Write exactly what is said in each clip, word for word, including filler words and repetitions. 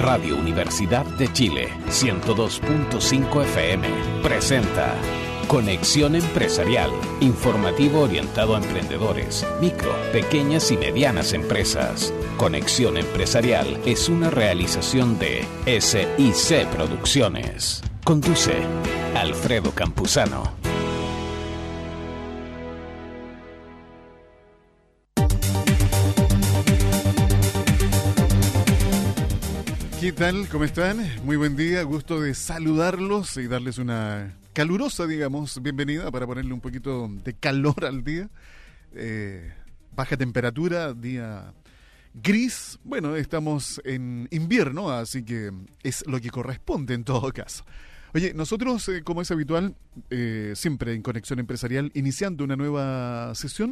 Radio Universidad de Chile, ciento dos punto cinco F M, presenta Conexión Empresarial, informativo orientado a emprendedores, micro, pequeñas y medianas empresas. Conexión Empresarial es una realización de S I C Producciones. Conduce Alfredo Campuzano. ¿Qué tal? ¿Cómo están? Muy buen día, gusto de saludarlos y darles una calurosa, digamos, bienvenida para ponerle un poquito de calor al día. Eh, baja temperatura, día gris. Bueno, estamos en invierno, así que es lo que corresponde en todo caso. Oye, nosotros, eh, como es habitual, eh, siempre en Conexión Empresarial, iniciando una nueva sesión,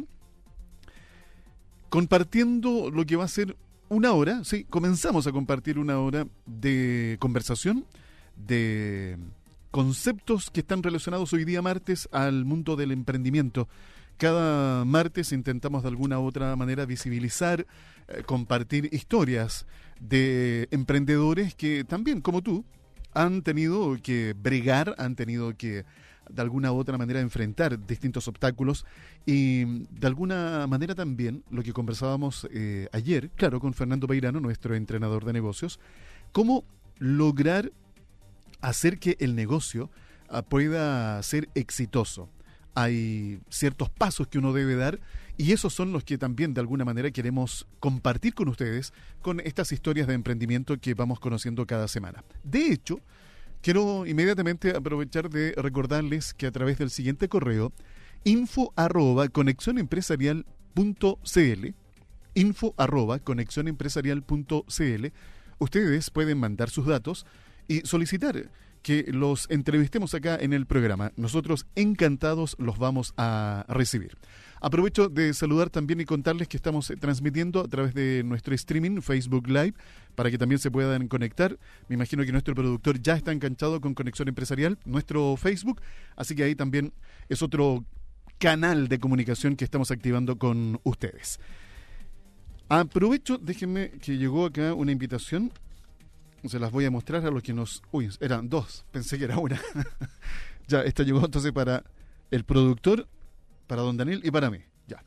compartiendo lo que va a ser una hora, sí, comenzamos a compartir una hora de conversación, de conceptos que están relacionados hoy día martes al mundo del emprendimiento. Cada martes intentamos de alguna u otra manera visibilizar, eh, compartir historias de emprendedores que también, como tú, han tenido que bregar, han tenido que de alguna u otra manera enfrentar distintos obstáculos y de alguna manera también lo que conversábamos eh, ayer, claro, con Fernando Peirano, nuestro entrenador de negocios, cómo lograr hacer que el negocio uh, pueda ser exitoso. Hay ciertos pasos que uno debe dar y esos son los que también de alguna manera queremos compartir con ustedes con estas historias de emprendimiento que vamos conociendo cada semana. De hecho, quiero inmediatamente aprovechar de recordarles que a través del siguiente correo, info arroba conexión empresarial punto c l, info arroba conexión empresarial punto c l, ustedes pueden mandar sus datos y solicitar que los entrevistemos acá en el programa. Nosotros encantados los vamos a recibir. Aprovecho de saludar también y contarles que estamos transmitiendo a través de nuestro streaming Facebook Live para que también se puedan conectar. Me imagino que nuestro productor ya está enganchado con Conexión Empresarial, nuestro Facebook, así que ahí también es otro canal de comunicación que estamos activando con ustedes. Aprovecho, déjenme que llegó acá una invitación. Se las voy a mostrar a los que nos... Uy, eran dos, pensé que era una. Ya, esta llegó entonces para el productor, para don Daniel y para mí. Ya.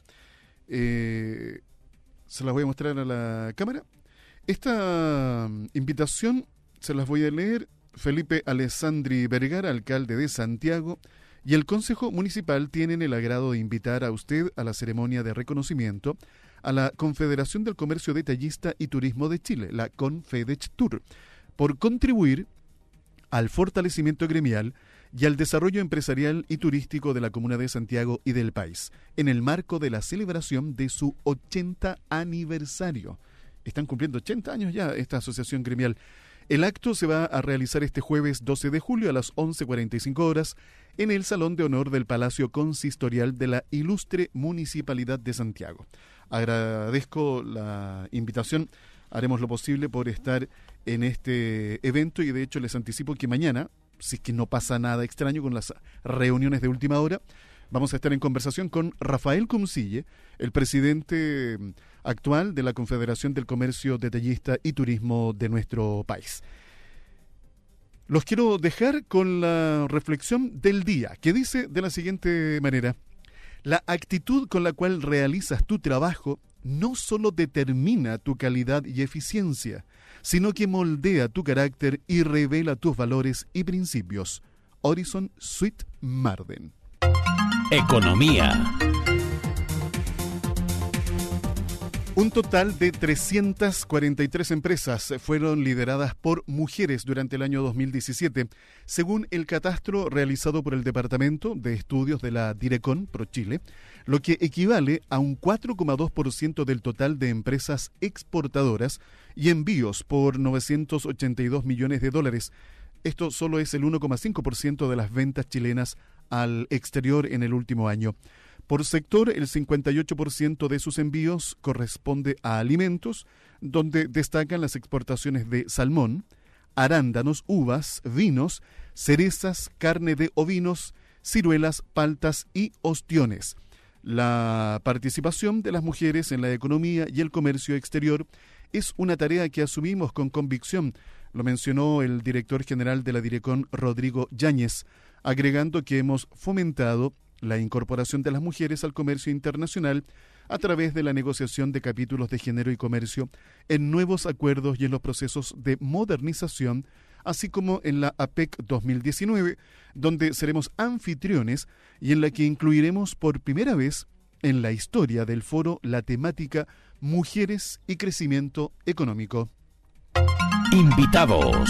Eh, se las voy a mostrar a la cámara. Esta invitación se las voy a leer. Felipe Alessandri Vergara, alcalde de Santiago, y el Consejo Municipal tienen el agrado de invitar a usted a la ceremonia de reconocimiento a la Confederación del Comercio Detallista y Turismo de Chile, la Confedechtur, por contribuir al fortalecimiento gremial y al desarrollo empresarial y turístico de la Comuna de Santiago y del país, en el marco de la celebración de su ochenta aniversario. Están cumpliendo ochenta años ya esta asociación gremial. El acto se va a realizar este jueves doce de julio a las once cuarenta y cinco horas en el Salón de Honor del Palacio Consistorial de la Ilustre Municipalidad de Santiago. Agradezco la invitación, haremos lo posible por estar en este evento y de hecho les anticipo que mañana, si es que no pasa nada extraño con las reuniones de última hora, vamos a estar en conversación con Rafael Cumcille, el presidente actual de la Confederación del Comercio Detallista y Turismo de nuestro país. Los quiero dejar con la reflexión del día, que dice de la siguiente manera: la actitud con la cual realizas tu trabajo no solo determina tu calidad y eficiencia, sino que moldea tu carácter y revela tus valores y principios. Horizon Sweet Marden. Economía. Un total de trescientas cuarenta y tres empresas fueron lideradas por mujeres durante el año dos mil diecisiete, según el catastro realizado por el Departamento de Estudios de la Direcon ProChile, lo que equivale a un cuatro coma dos por ciento del total de empresas exportadoras y envíos por novecientos ochenta y dos millones de dólares. Esto solo es el uno coma cinco por ciento de las ventas chilenas al exterior en el último año. Por sector, el cincuenta y ocho por ciento de sus envíos corresponde a alimentos, donde destacan las exportaciones de salmón, arándanos, uvas, vinos, cerezas, carne de ovinos, ciruelas, paltas y ostiones. La participación de las mujeres en la economía y el comercio exterior es una tarea que asumimos con convicción, Lo mencionó el director general de la Direcon, Rodrigo Yáñez, agregando que hemos fomentado la incorporación de las mujeres al comercio internacional a través de la negociación de capítulos de género y comercio en nuevos acuerdos y en los procesos de modernización, así como en la A P E C dos mil diecinueve, donde seremos anfitriones y en la que incluiremos por primera vez en la historia del foro la temática Mujeres y Crecimiento Económico. Invitados.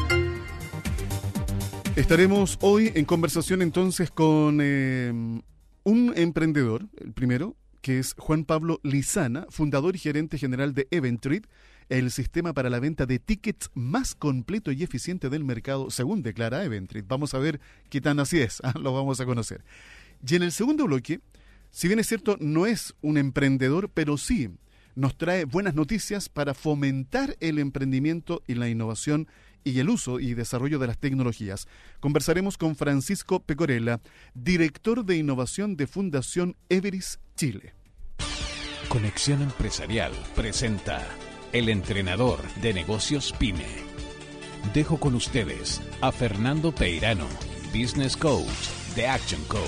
Estaremos hoy en conversación entonces con eh, un emprendedor, el primero, que es Juan Pablo Lizana, fundador y gerente general de Eventrit, el sistema para la venta de tickets más completo y eficiente del mercado, según declara Eventrit. Vamos a ver qué tan así es, ¿eh? Lo vamos a conocer. Y en el segundo bloque, si bien es cierto, no es un emprendedor, pero sí nos trae buenas noticias para fomentar el emprendimiento y la innovación y el uso y desarrollo de las tecnologías. Conversaremos con Francisco Pecorella, director de innovación de Fundación Everis Chile. Conexión Empresarial presenta El Entrenador de Negocios PYME. Dejo con ustedes a Fernando Peirano, Business Coach de Action Coach.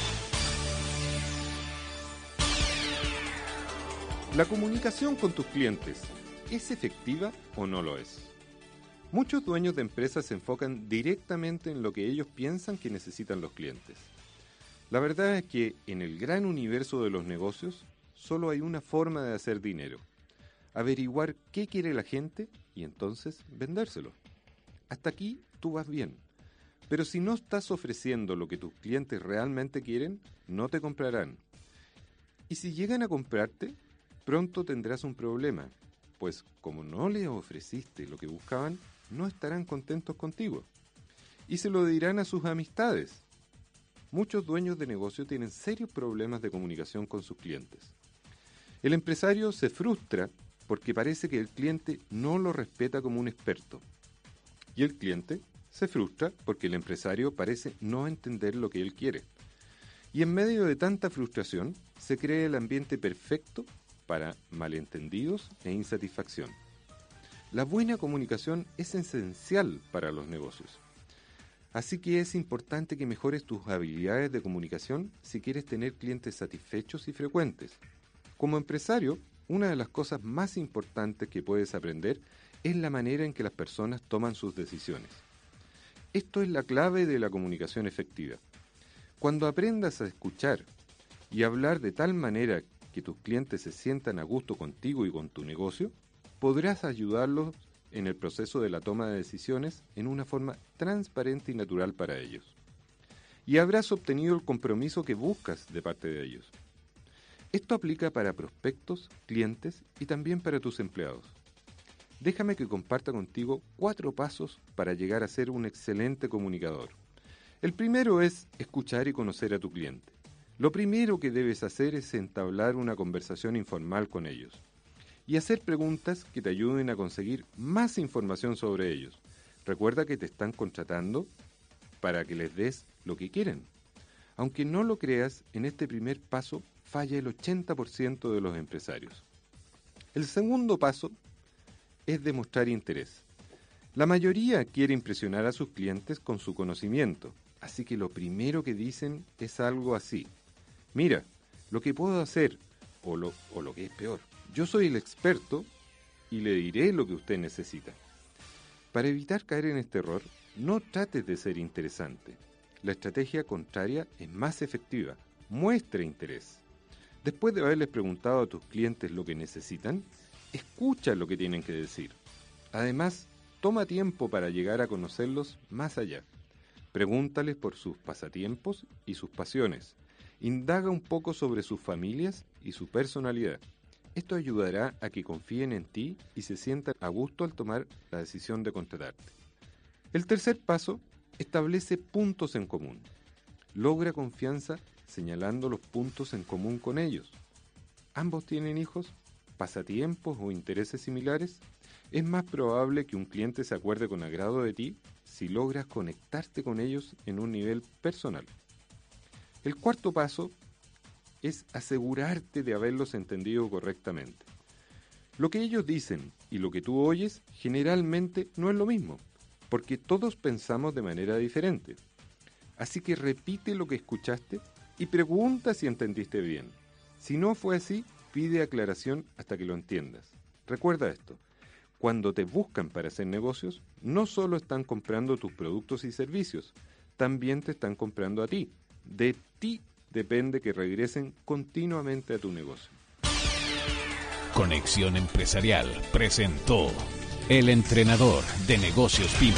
¿La comunicación con tus clientes es efectiva o no lo es? Muchos dueños de empresas se enfocan directamente en lo que ellos piensan que necesitan los clientes. La verdad es que en el gran universo de los negocios solo hay una forma de hacer dinero: averiguar qué quiere la gente y entonces vendérselo. Hasta aquí tú vas bien, pero si no estás ofreciendo lo que tus clientes realmente quieren, no te comprarán. Y si llegan a comprarte, pronto tendrás un problema, pues como no les ofreciste lo que buscaban, no estarán contentos contigo. Y se lo dirán a sus amistades. Muchos dueños de negocio tienen serios problemas de comunicación con sus clientes. El empresario se frustra porque parece que el cliente no lo respeta como un experto. Y el cliente se frustra porque el empresario parece no entender lo que él quiere. Y en medio de tanta frustración, se crea el ambiente perfecto para malentendidos e insatisfacción. La buena comunicación es esencial para los negocios. Así que es importante que mejores tus habilidades de comunicación si quieres tener clientes satisfechos y frecuentes. Como empresario, una de las cosas más importantes que puedes aprender es la manera en que las personas toman sus decisiones. Esto es la clave de la comunicación efectiva. Cuando aprendas a escuchar y hablar de tal manera que tus clientes se sientan a gusto contigo y con tu negocio, podrás ayudarlos en el proceso de la toma de decisiones en una forma transparente y natural para ellos. Y habrás obtenido el compromiso que buscas de parte de ellos. Esto aplica para prospectos, clientes y también para tus empleados. Déjame que comparta contigo cuatro pasos para llegar a ser un excelente comunicador. El primero es escuchar y conocer a tu cliente. Lo primero que debes hacer es entablar una conversación informal con ellos y hacer preguntas que te ayuden a conseguir más información sobre ellos. Recuerda que te están contratando para que les des lo que quieren. Aunque no lo creas, en este primer paso falla el ochenta por ciento de los empresarios. El segundo paso es demostrar interés. La mayoría quiere impresionar a sus clientes con su conocimiento, así que lo primero que dicen es algo así: mira, lo que puedo hacer, o lo, o lo que es peor, yo soy el experto y le diré lo que usted necesita. Para evitar caer en este error, no trates de ser interesante. La estrategia contraria es más efectiva. Muestra interés. Después de haberles preguntado a tus clientes lo que necesitan, escucha lo que tienen que decir. Además, toma tiempo para llegar a conocerlos más allá. Pregúntales por sus pasatiempos y sus pasiones. Indaga un poco sobre sus familias y su personalidad. Esto ayudará a que confíen en ti y se sientan a gusto al tomar la decisión de contratarte. El tercer paso, establece puntos en común. Logra confianza señalando los puntos en común con ellos. ¿Ambos tienen hijos, pasatiempos o intereses similares? Es más probable que un cliente se acuerde con agrado de ti si logras conectarte con ellos en un nivel personal. El cuarto paso es asegurarte de haberlos entendido correctamente. Lo que ellos dicen y lo que tú oyes generalmente no es lo mismo, porque todos pensamos de manera diferente. Así que repite lo que escuchaste y pregunta si entendiste bien. Si no fue así, pide aclaración hasta que lo entiendas. Recuerda esto, cuando te buscan para hacer negocios, no solo están comprando tus productos y servicios, también te están comprando a ti. De ti depende que regresen continuamente a tu negocio. Conexión Empresarial presentó El Entrenador de Negocios PYME.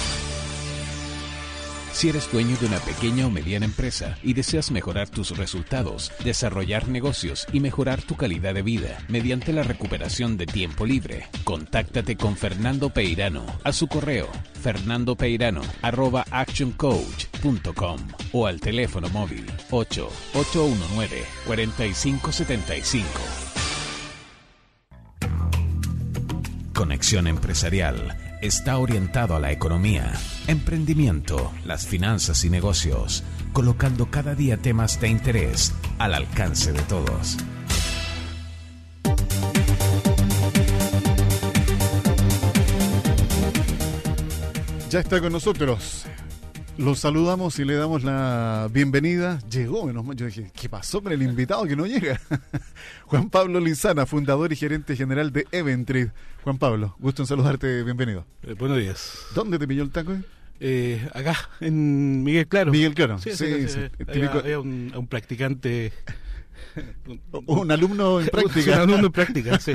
Si eres dueño de una pequeña o mediana empresa y deseas mejorar tus resultados, desarrollar negocios y mejorar tu calidad de vida mediante la recuperación de tiempo libre, contáctate con Fernando Peirano a su correo fernandopeirano arroba actioncoach punto com o al teléfono móvil ocho ocho uno nueve cuatro cinco siete cinco. Conexión Empresarial está orientado a la economía, emprendimiento, las finanzas y negocios, colocando cada día temas de interés al alcance de todos. Ya está con nosotros. Los saludamos y le damos la bienvenida. Llegó, menos mal. Yo dije, ¿qué pasó con el invitado que no llega? Juan Pablo Lizana, fundador y gerente general de Eventrid. Juan Pablo, gusto en saludarte, bienvenido. Eh, buenos días. ¿Dónde te pilló el taco? Eh, acá, en Miguel Claro. Miguel Claro, sí, sí, sí. sí, sí. sí. Típico... Había un, un practicante... un, un alumno en práctica. Un alumno en práctica, sí.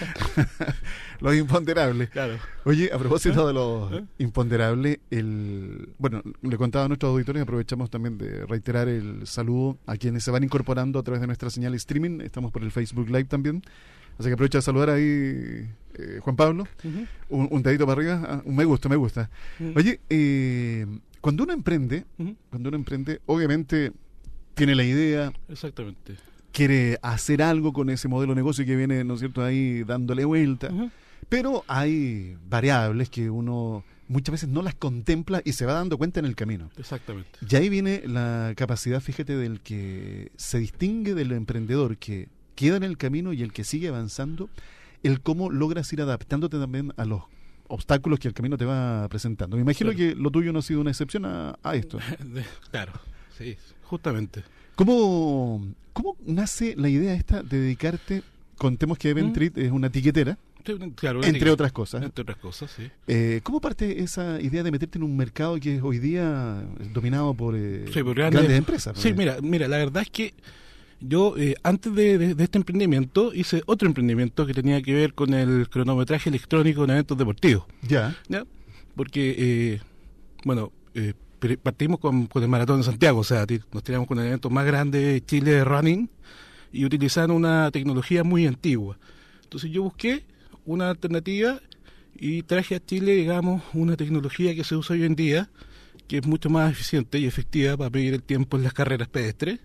Los imponderables. Claro. Oye, a propósito ¿Eh? de los ¿Eh? imponderables, el bueno, le contaba a nuestros auditores, aprovechamos también de reiterar el saludo a quienes se van incorporando a través de nuestra señal streaming. Estamos por el Facebook Live también. Así que aprovecha de saludar ahí, eh, Juan Pablo. Uh-huh. Un, un dedito para arriba, ah, un me gusta, me gusta. Uh-huh. Oye, eh, cuando uno emprende, uh-huh. cuando uno emprende, obviamente tiene la idea. Exactamente. Quiere hacer algo con ese modelo de negocio que viene, ¿no es cierto?, ahí dándole vuelta. Uh-huh. Pero hay variables que uno muchas veces no las contempla y se va dando cuenta en el camino. Exactamente. Y ahí viene la capacidad, fíjate, del que se distingue del emprendedor que queda en el camino y el que sigue avanzando, el cómo logras ir adaptándote también a los obstáculos que el camino te va presentando. Me imagino claro. que lo tuyo no ha sido una excepción a, a esto. Claro, sí, justamente. ¿Cómo, ¿Cómo nace la idea esta de dedicarte, contemos que Eventrid ¿Mm? es una etiquetera, claro, una entre etiqueta, otras cosas? Entre otras cosas, sí. Eh, ¿Cómo parte esa idea de meterte en un mercado que es hoy día dominado por, eh, sí, por grandes, grandes empresas? Sí, mira, mira, la verdad es que yo eh, antes de, de, de este emprendimiento hice otro emprendimiento que tenía que ver con el cronometraje electrónico en eventos deportivos. Ya. ¿Ya? Porque, eh, bueno, eh, partimos con, con el Maratón de Santiago, o sea, nos tiramos con el evento más grande de Chile de running y utilizaban una tecnología muy antigua. Entonces yo busqué una alternativa y traje a Chile, digamos, una tecnología que se usa hoy en día, que es mucho más eficiente y efectiva para medir el tiempo en las carreras pedestres.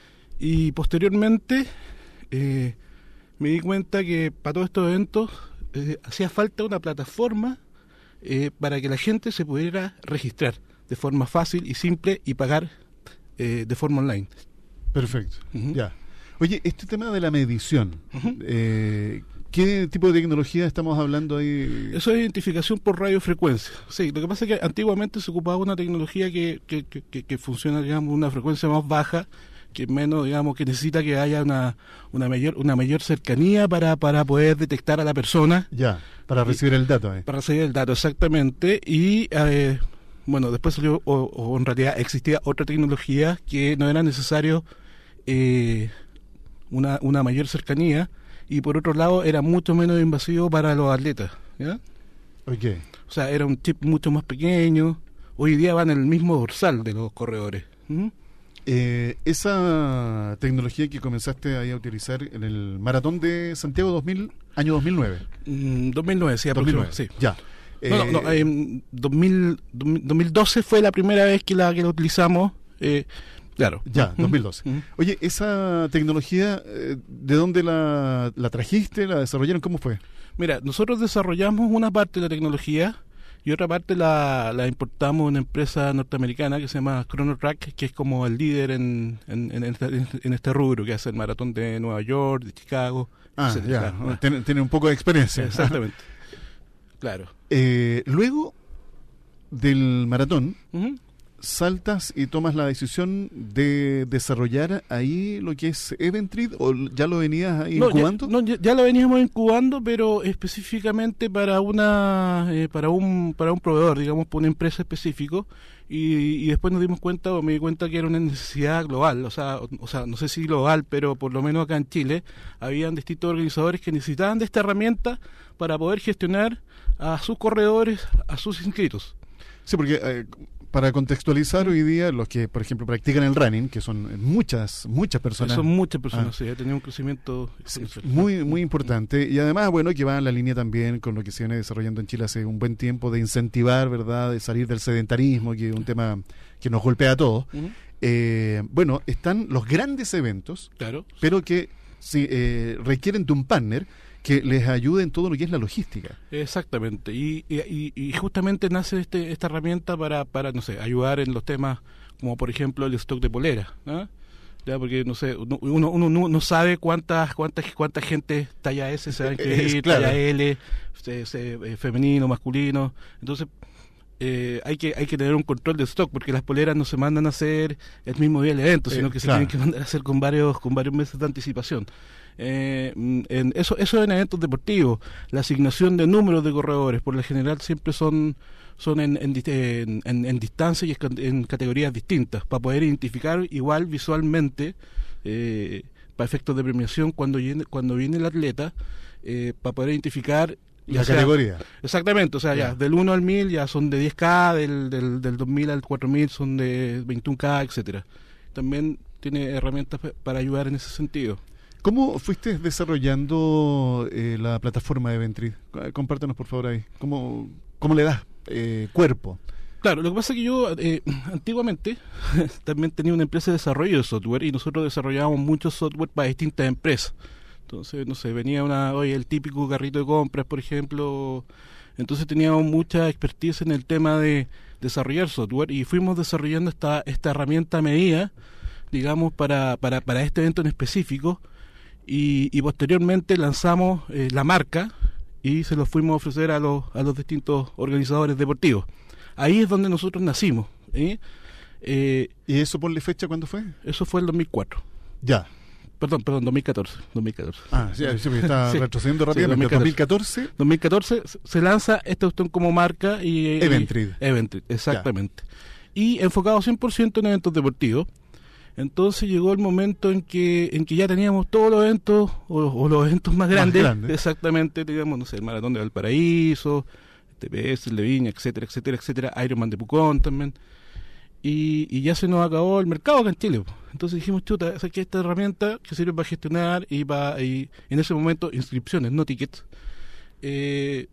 Y posteriormente eh, me di cuenta que para todos estos eventos eh, hacía falta una plataforma eh, para que la gente se pudiera registrar de forma fácil y simple y pagar eh, de forma online. Perfecto, uh-huh. ya. Oye, este tema de la medición, uh-huh. eh, ¿qué tipo de tecnología estamos hablando ahí? Eso es identificación por radiofrecuencia. Sí, lo que pasa es que antiguamente se ocupaba una tecnología que, que, que, que funciona, digamos, a una frecuencia más baja, que menos, digamos, que necesita que haya una una mayor una mayor cercanía para, para poder detectar a la persona. Ya, para recibir y, el dato. Eh. Para recibir el dato, exactamente. Y, eh, bueno, después salió, o, o en realidad existía otra tecnología que no era necesario eh, una, una mayor cercanía y por otro lado era mucho menos invasivo para los atletas. ¿Ya? Okay. O sea, era un chip mucho más pequeño. Hoy día van en el mismo dorsal de los corredores. ¿Mm? Eh, esa tecnología que comenzaste ahí a utilizar en el Maratón de Santiago dos mil, año dos mil nueve. Mm, dos mil nueve, sí, dos mil nueve, sí. Ya. No, no, no eh, dos mil, dos mil doce fue la primera vez que la que la utilizamos. Eh, claro. Ya, dos mil doce. Uh-huh. Oye, esa tecnología, eh, ¿de dónde la, la trajiste? ¿La desarrollaron? ¿Cómo fue? Mira, nosotros desarrollamos una parte de la tecnología y otra parte la, la importamos a una empresa norteamericana que se llama Chronotrack, que es como el líder en, en, en, este, en este rubro, que hace el maratón de Nueva York, de Chicago. Ah, etcétera. ya, Claro. tiene, tiene un poco de experiencia. Exactamente. Claro. Eh, luego del maratón, Uh-huh. saltas y tomas la decisión de desarrollar ahí lo que es Eventrid, o ya lo venías ahí No, incubando. ya, no, ya, ya lo veníamos incubando, pero específicamente para una eh, para un para un proveedor, digamos, para una empresa específico, y, y después nos dimos cuenta, o me di cuenta que era una necesidad global, o sea, o, o sea, no sé si global, pero por lo menos acá en Chile habían distintos organizadores que necesitaban de esta herramienta para poder gestionar a sus corredores, a sus inscritos. Sí, porque eh, para contextualizar hoy día, los que, por ejemplo, practican el running, que son muchas, muchas personas. Son muchas personas, Ah. sí, ha tenido un crecimiento Sí, exponencial. muy, muy importante. Y además, bueno, que va en la línea también con lo que se viene desarrollando en Chile hace un buen tiempo, de incentivar, ¿verdad?, de salir del sedentarismo, que es un tema que nos golpea a todos. Ujú. Eh, bueno, están los grandes eventos, Claro. pero que sí, eh, requieren de un partner que les ayude en todo lo que es la logística. Exactamente, y, y, y justamente nace este, esta herramienta para, para, no sé, ayudar en los temas como por ejemplo el stock de polera, ¿no? Ya, porque no sé, uno, uno, uno no sabe cuántas cuántas cuánta gente talla S se va a inscribir, Claro. talla L, se, se, eh, femenino, masculino, entonces eh, hay que hay que tener un control de stock, porque las poleras no se mandan a hacer el mismo día del evento, Eh, sino que se claro. tienen que mandar a hacer con varios con varios meses de anticipación. Eh, en eso eso en eventos deportivos, la asignación de números de corredores por lo general siempre son son en en, en, en, en distancia y en categorías distintas, para poder identificar igual visualmente, eh, para efectos de premiación cuando viene, cuando viene el atleta, eh, para poder identificar ya La sea- categoría. exactamente, o sea, ya, Ya. del uno al mil ya son de diez K, del, del, del dos mil al cuatro mil son de veintiún K, etcétera. También tiene herramientas pe- para ayudar en ese sentido. ¿Cómo fuiste desarrollando eh, la plataforma de Eventrid? C- Compártanos, por favor, ahí. ¿Cómo, cómo le das eh, cuerpo? Claro, lo que pasa es que yo eh, antiguamente también tenía una empresa de desarrollo de software, y nosotros desarrollábamos mucho software para distintas empresas. Entonces, no sé, venía una, oye, el típico carrito de compras, por ejemplo. Entonces teníamos mucha expertise en el tema de desarrollar software, y fuimos desarrollando esta esta herramienta a medida, digamos, para, para, para este evento en específico, y, y posteriormente lanzamos eh, la marca y se lo fuimos a ofrecer a los, a los distintos organizadores deportivos. Ahí es donde nosotros nacimos. ¿eh? Eh, ¿Y eso ponle fecha cuándo fue? eso fue el dos mil cuatro. Ya. Perdón, perdón, dos mil catorce. dos mil catorce. Ah, sí, sí, porque está Sí. retrocediendo Sí, rápidamente. dos dos mil mil catorce. dos mil catorce se- se lanza esta cuestión como marca y... y- Eventrid. Eventrid, exactamente. Y enfocado cien por ciento en eventos deportivos. Entonces llegó el momento en que en que ya teníamos todos los eventos, o, o los eventos más grandes, grandes. exactamente, digamos, no sé, el Maratón de Valparaíso, el T P S, el de Viña, etcétera, etcétera, etcétera, Ironman de Pucón también. Y, y ya se nos acabó el mercado acá en Chile, po. Entonces dijimos, chuta, esa que esta herramienta que sirve para gestionar y para, y en ese momento, inscripciones, no tickets, eh,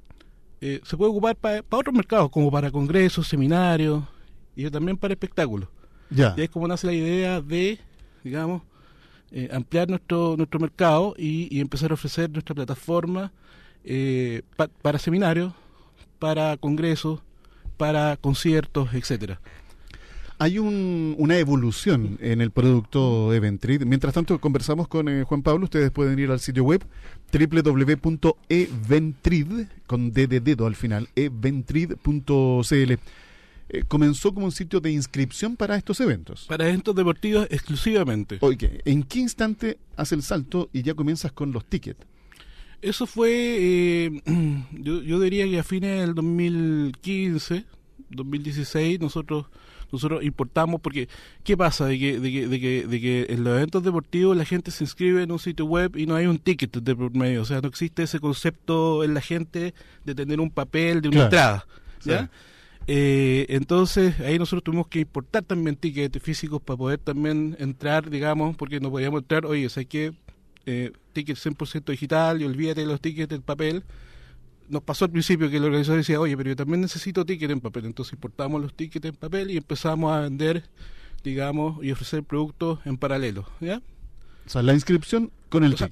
eh, se puede ocupar para otros mercados, como para congresos, seminarios, y también para espectáculos. Ya. Y es como nace la idea de, digamos, eh, ampliar nuestro nuestro mercado y, y empezar a ofrecer nuestra plataforma eh, pa- para seminarios, para congresos, para conciertos, etcétera. Hay un, una evolución en el producto Eventrid. Mientras tanto, conversamos con eh, Juan Pablo. Ustedes pueden ir al sitio web doble u doble u doble u punto eventrid, con D de dedo al final, eventrid punto c l. Eh, comenzó como un sitio de inscripción para estos eventos. Para eventos deportivos exclusivamente. Oye, ¿en qué instante hace el salto y ya comienzas con los tickets? Eso fue, eh, yo, yo diría que a fines del dos mil quince, dos mil dieciséis, nosotros nosotros importamos, porque ¿qué pasa? De que, de que, de que, de que en los eventos deportivos la gente se inscribe en un sitio web y no hay un ticket de por medio, o sea, no existe ese concepto en la gente de tener un papel de una Claro. entrada, ¿ya? Sí. Eh, entonces ahí nosotros tuvimos que importar también tickets físicos para poder también entrar, digamos, porque no podíamos entrar, oye, ¿sabes qué? Eh, ticket cien por ciento digital y olvídate de los tickets del papel. Nos pasó al principio que el organizador decía, oye, pero yo también necesito ticket en papel. Entonces importamos los tickets en papel y empezamos a vender, digamos, y ofrecer productos en paralelo, ¿ya? O sea, la inscripción con el O sea, ticket.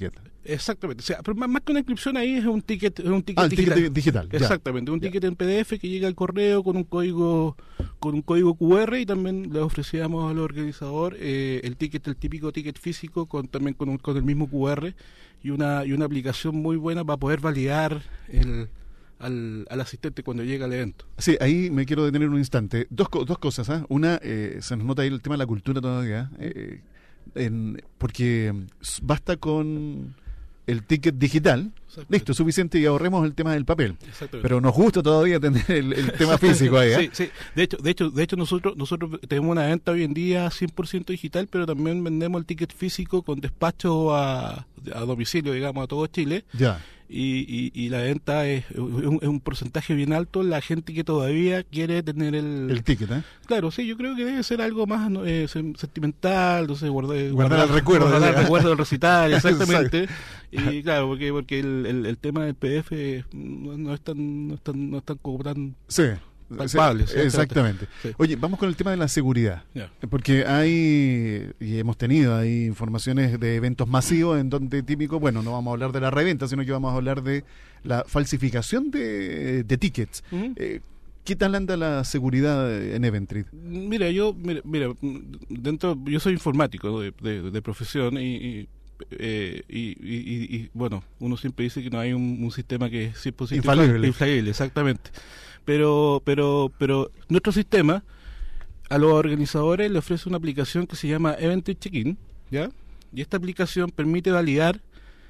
Exactamente, o sea, pero más, más que una inscripción ahí es un ticket, es un ticket Ah, el digital. ticket digital. Exactamente, un ya. ticket en P D F que llega al correo con un código con un código Q R, y también le ofrecíamos al organizador eh, el ticket, el típico ticket físico con también con, un, con el mismo Q R y una y una aplicación muy buena para poder validar el Al, al asistente cuando llega al evento. Sí, ahí me quiero detener un instante. Dos, co- dos cosas. ¿eh? Una, eh, se nos nota ahí el tema de la cultura todavía, eh, en, porque basta con el ticket digital, listo, es suficiente y ahorremos el tema del papel. Pero nos gusta todavía tener el, el tema físico ahí. ¿eh? Sí, sí. De hecho, de hecho, de hecho nosotros nosotros tenemos una venta hoy en día cien por ciento digital, pero también vendemos el ticket físico con despacho a, a domicilio, digamos, a todo Chile. Ya. Y, y, y la venta es, es, un, es un porcentaje bien alto la gente que todavía quiere tener el... El ticket, ¿eh? Claro, sí, yo creo que debe ser algo más ¿no? eh, sentimental, no sé, guardar, guardar, guardar el recuerdo. Guardar el recuerdo del recital, exactamente. Y claro, porque porque el, el, el tema del P D F no, no es tan no es tan, no es tan como tan... Sí. palpable. Sí, exactamente. Sí. Oye, vamos con el tema de la seguridad. Yeah. Porque hay, y hemos tenido ahí informaciones de eventos masivos en donde típico, bueno, no vamos a hablar de la reventa, sino que vamos a hablar de la falsificación de, de tickets. Uh-huh. Eh, ¿Qué tal anda la seguridad en Eventrid? Mira, yo, mira, mira dentro, yo soy informático de, de, de profesión y, y Eh, y, y, y bueno, uno siempre dice que no hay un, un sistema que es cien por ciento infalible. infalible, exactamente. Pero, pero, pero nuestro sistema a los organizadores le ofrece una aplicación que se llama Eventrid Check-in, ¿ya? Y esta aplicación permite validar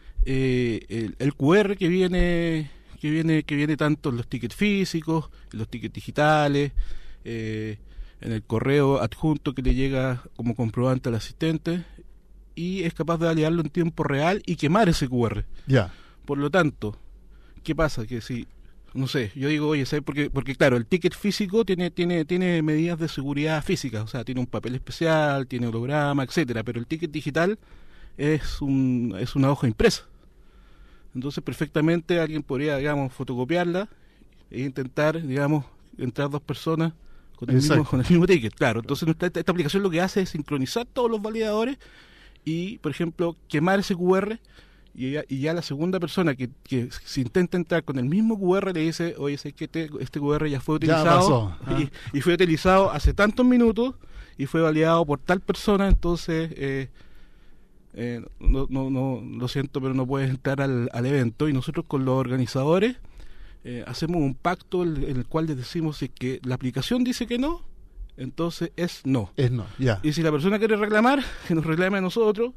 eh, el, el Q R que viene, que viene, que viene tanto en los tickets físicos, en los tickets digitales, eh, en el correo adjunto que le llega como comprobante al asistente. Y es capaz de validarlo en tiempo real y quemar ese Q R. Ya. Yeah. Por lo tanto, ¿qué pasa? Que si, no sé, yo digo, oye, ¿sabes? Porque, porque claro, el ticket físico tiene, tiene, tiene medidas de seguridad física, o sea, tiene un papel especial, tiene holograma, etcétera, pero el ticket digital es un, es una hoja impresa. Entonces, perfectamente alguien podría, digamos, fotocopiarla e intentar, digamos, entrar dos personas con el, mismo, con el mismo ticket. Claro, entonces esta, esta aplicación lo que hace es sincronizar todos los validadores y, por ejemplo, quemar ese Q R y ya, y ya la segunda persona que, que si intenta entrar con el mismo Q R le dice, oye, sé que este, este Q R ya fue utilizado ya ah. y, y fue utilizado hace tantos minutos y fue validado por tal persona, entonces eh, eh, no, no, no, lo siento, pero no puedes entrar al, al evento. Y nosotros con los organizadores eh, hacemos un pacto en, en el cual les decimos si es que la aplicación dice que no, entonces es no. Es no, ya. Y si la persona quiere reclamar, que nos reclame a nosotros,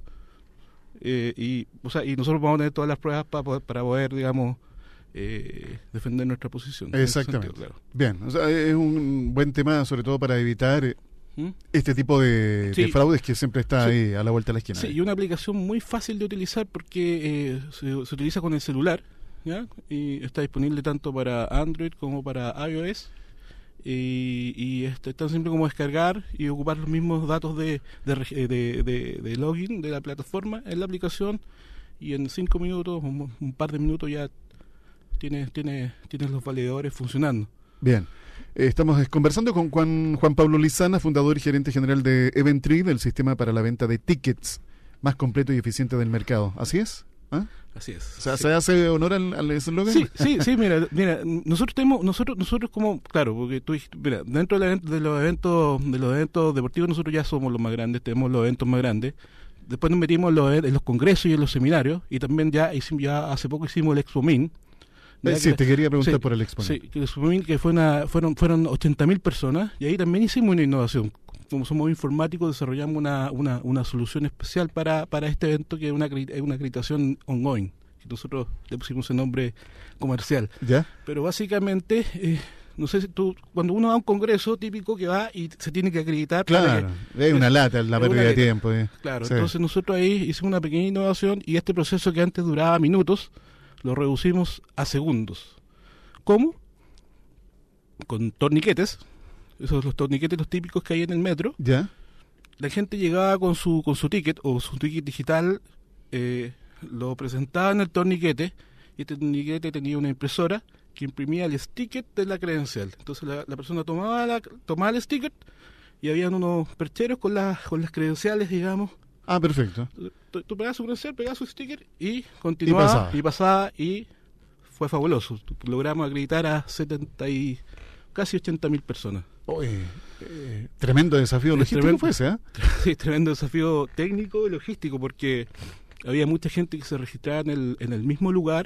eh, y, o sea, y nosotros vamos a tener todas las pruebas para poder, para poder digamos, eh, defender nuestra posición. Exactamente. Sentido, claro. Bien, o sea, es un buen tema, sobre todo para evitar ¿Mm? este tipo de, sí. de fraudes que siempre está sí. ahí a la vuelta de la esquina. Sí, y una aplicación muy fácil de utilizar porque eh, se, se utiliza con el celular, ¿ya? Y está disponible tanto para Android como para iOS. Y, y es tan simple como descargar y ocupar los mismos datos de, de, de, de, de login de la plataforma en la aplicación, y en cinco minutos, un, un par de minutos ya tienes, tienes, tienes los validadores funcionando. Bien, eh, estamos conversando con Juan, Juan Pablo Lizana, fundador y gerente general de Eventrid, el sistema para la venta de tickets más completo y eficiente del mercado. ¿Así es? ¿Ah? Así es. O sea, sí. ¿se hace honor al, al eslogan? Sí, sí, sí, mira, mira, nosotros tenemos, nosotros, nosotros como, claro, porque tú dijiste, mira, dentro de, la, de los eventos, de los eventos deportivos nosotros ya somos los más grandes, tenemos los eventos más grandes. Después nos metimos en los, en los congresos y en los seminarios, y también ya hicimos, ya hace poco hicimos el ExpoMin. Eh, sí, te quería preguntar sí, por el ExpoMin. Sí, que el ExpoMin que fue una, fueron, fueron ochenta mil personas, y ahí también hicimos una innovación. Como somos informáticos, desarrollamos una, una, una solución especial para, para este evento, que es una, una acreditación ongoing. Nosotros le pusimos el nombre comercial. ¿Ya? Pero básicamente, eh, no sé si tú, cuando uno va a un congreso típico que va y se tiene que acreditar. Claro, que, es una lata la pérdida de tiempo. Eh. Claro, sí. Entonces nosotros ahí hicimos una pequeña innovación y este proceso que antes duraba minutos, lo reducimos a segundos. ¿Cómo? Con torniquetes, esos los torniquetes los típicos que hay en el metro. ¿Ya? La gente llegaba con su, con su ticket o su ticket digital, eh, lo presentaba en el torniquete, y este torniquete tenía una impresora que imprimía el sticker de la credencial. Entonces la, la persona tomaba la, tomaba el sticker y habían unos percheros con las con las credenciales, digamos, Ah, perfecto. Tú, tú pegabas su credencial, pegabas su sticker y continuaba, y pasaba, y, pasaba, y fue fabuloso. Logramos acreditar a setenta y casi ochenta mil personas. Oye, eh, tremendo desafío logístico tremendo, fue ese, ¿eh? Sí, tremendo desafío técnico y logístico, porque había mucha gente que se registraba en el, en el mismo lugar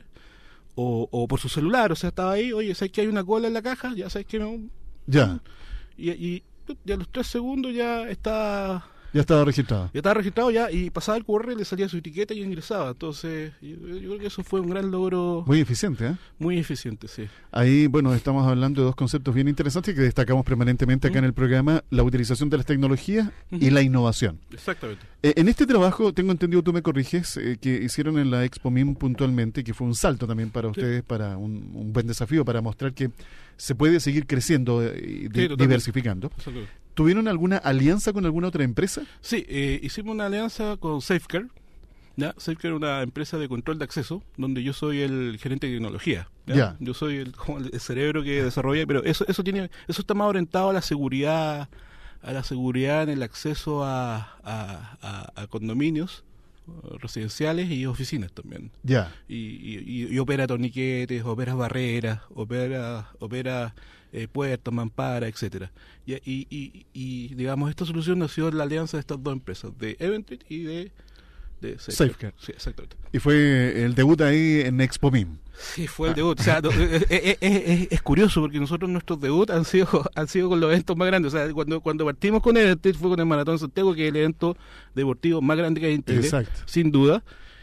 o, o por su celular, o sea, estaba ahí, oye, ¿sabes que hay una cola en la caja? Ya sabes que no. Ya. Y, y, y a los tres segundos ya está... Ya estaba registrado. Ya estaba registrado ya y pasaba el Q R, le salía su etiqueta y ingresaba. Entonces, yo, yo creo que eso fue un gran logro. Muy eficiente, ¿eh? Muy eficiente, sí. Ahí, bueno, estamos hablando de dos conceptos bien interesantes que destacamos permanentemente acá uh-huh. en el programa: la utilización de las tecnologías uh-huh. y la innovación. Exactamente. Eh, en este trabajo, tengo entendido, tú me corriges, eh, que hicieron en la Expo M I M puntualmente, que fue un salto también para sí. ustedes, para un, un buen desafío, para mostrar que se puede seguir creciendo y di- sí, diversificando. ¿Tuvieron alguna alianza con alguna otra empresa? Sí, eh, hicimos una alianza con Safecare. ¿Ya? Safecare es una empresa de control de acceso, donde yo soy el gerente de tecnología. ¿ya? Ya. Yo soy el, como el cerebro que desarrolla, pero eso eso tiene eso está más orientado a la seguridad, a la seguridad en el acceso a, a, a, a condominios residenciales y oficinas también. Ya. Y, y, y opera torniquetes, opera barreras, opera opera eh, puertas, mamparas, etcétera. Y, y, y, y digamos, esta solución nació de la alianza de estas dos empresas, de Eventbrite y de, de Safecare. Sí, exactamente. Y fue el debut ahí en Expo M I M. Sí, fue el debut. O sea, no, es, es, es, es curioso porque nosotros nuestros debuts han sido han sido con los eventos más grandes. O sea, cuando cuando partimos con Eventbrite fue con el Maratón Santiago, que es el evento deportivo más grande que hay en Chile, exacto, sin duda.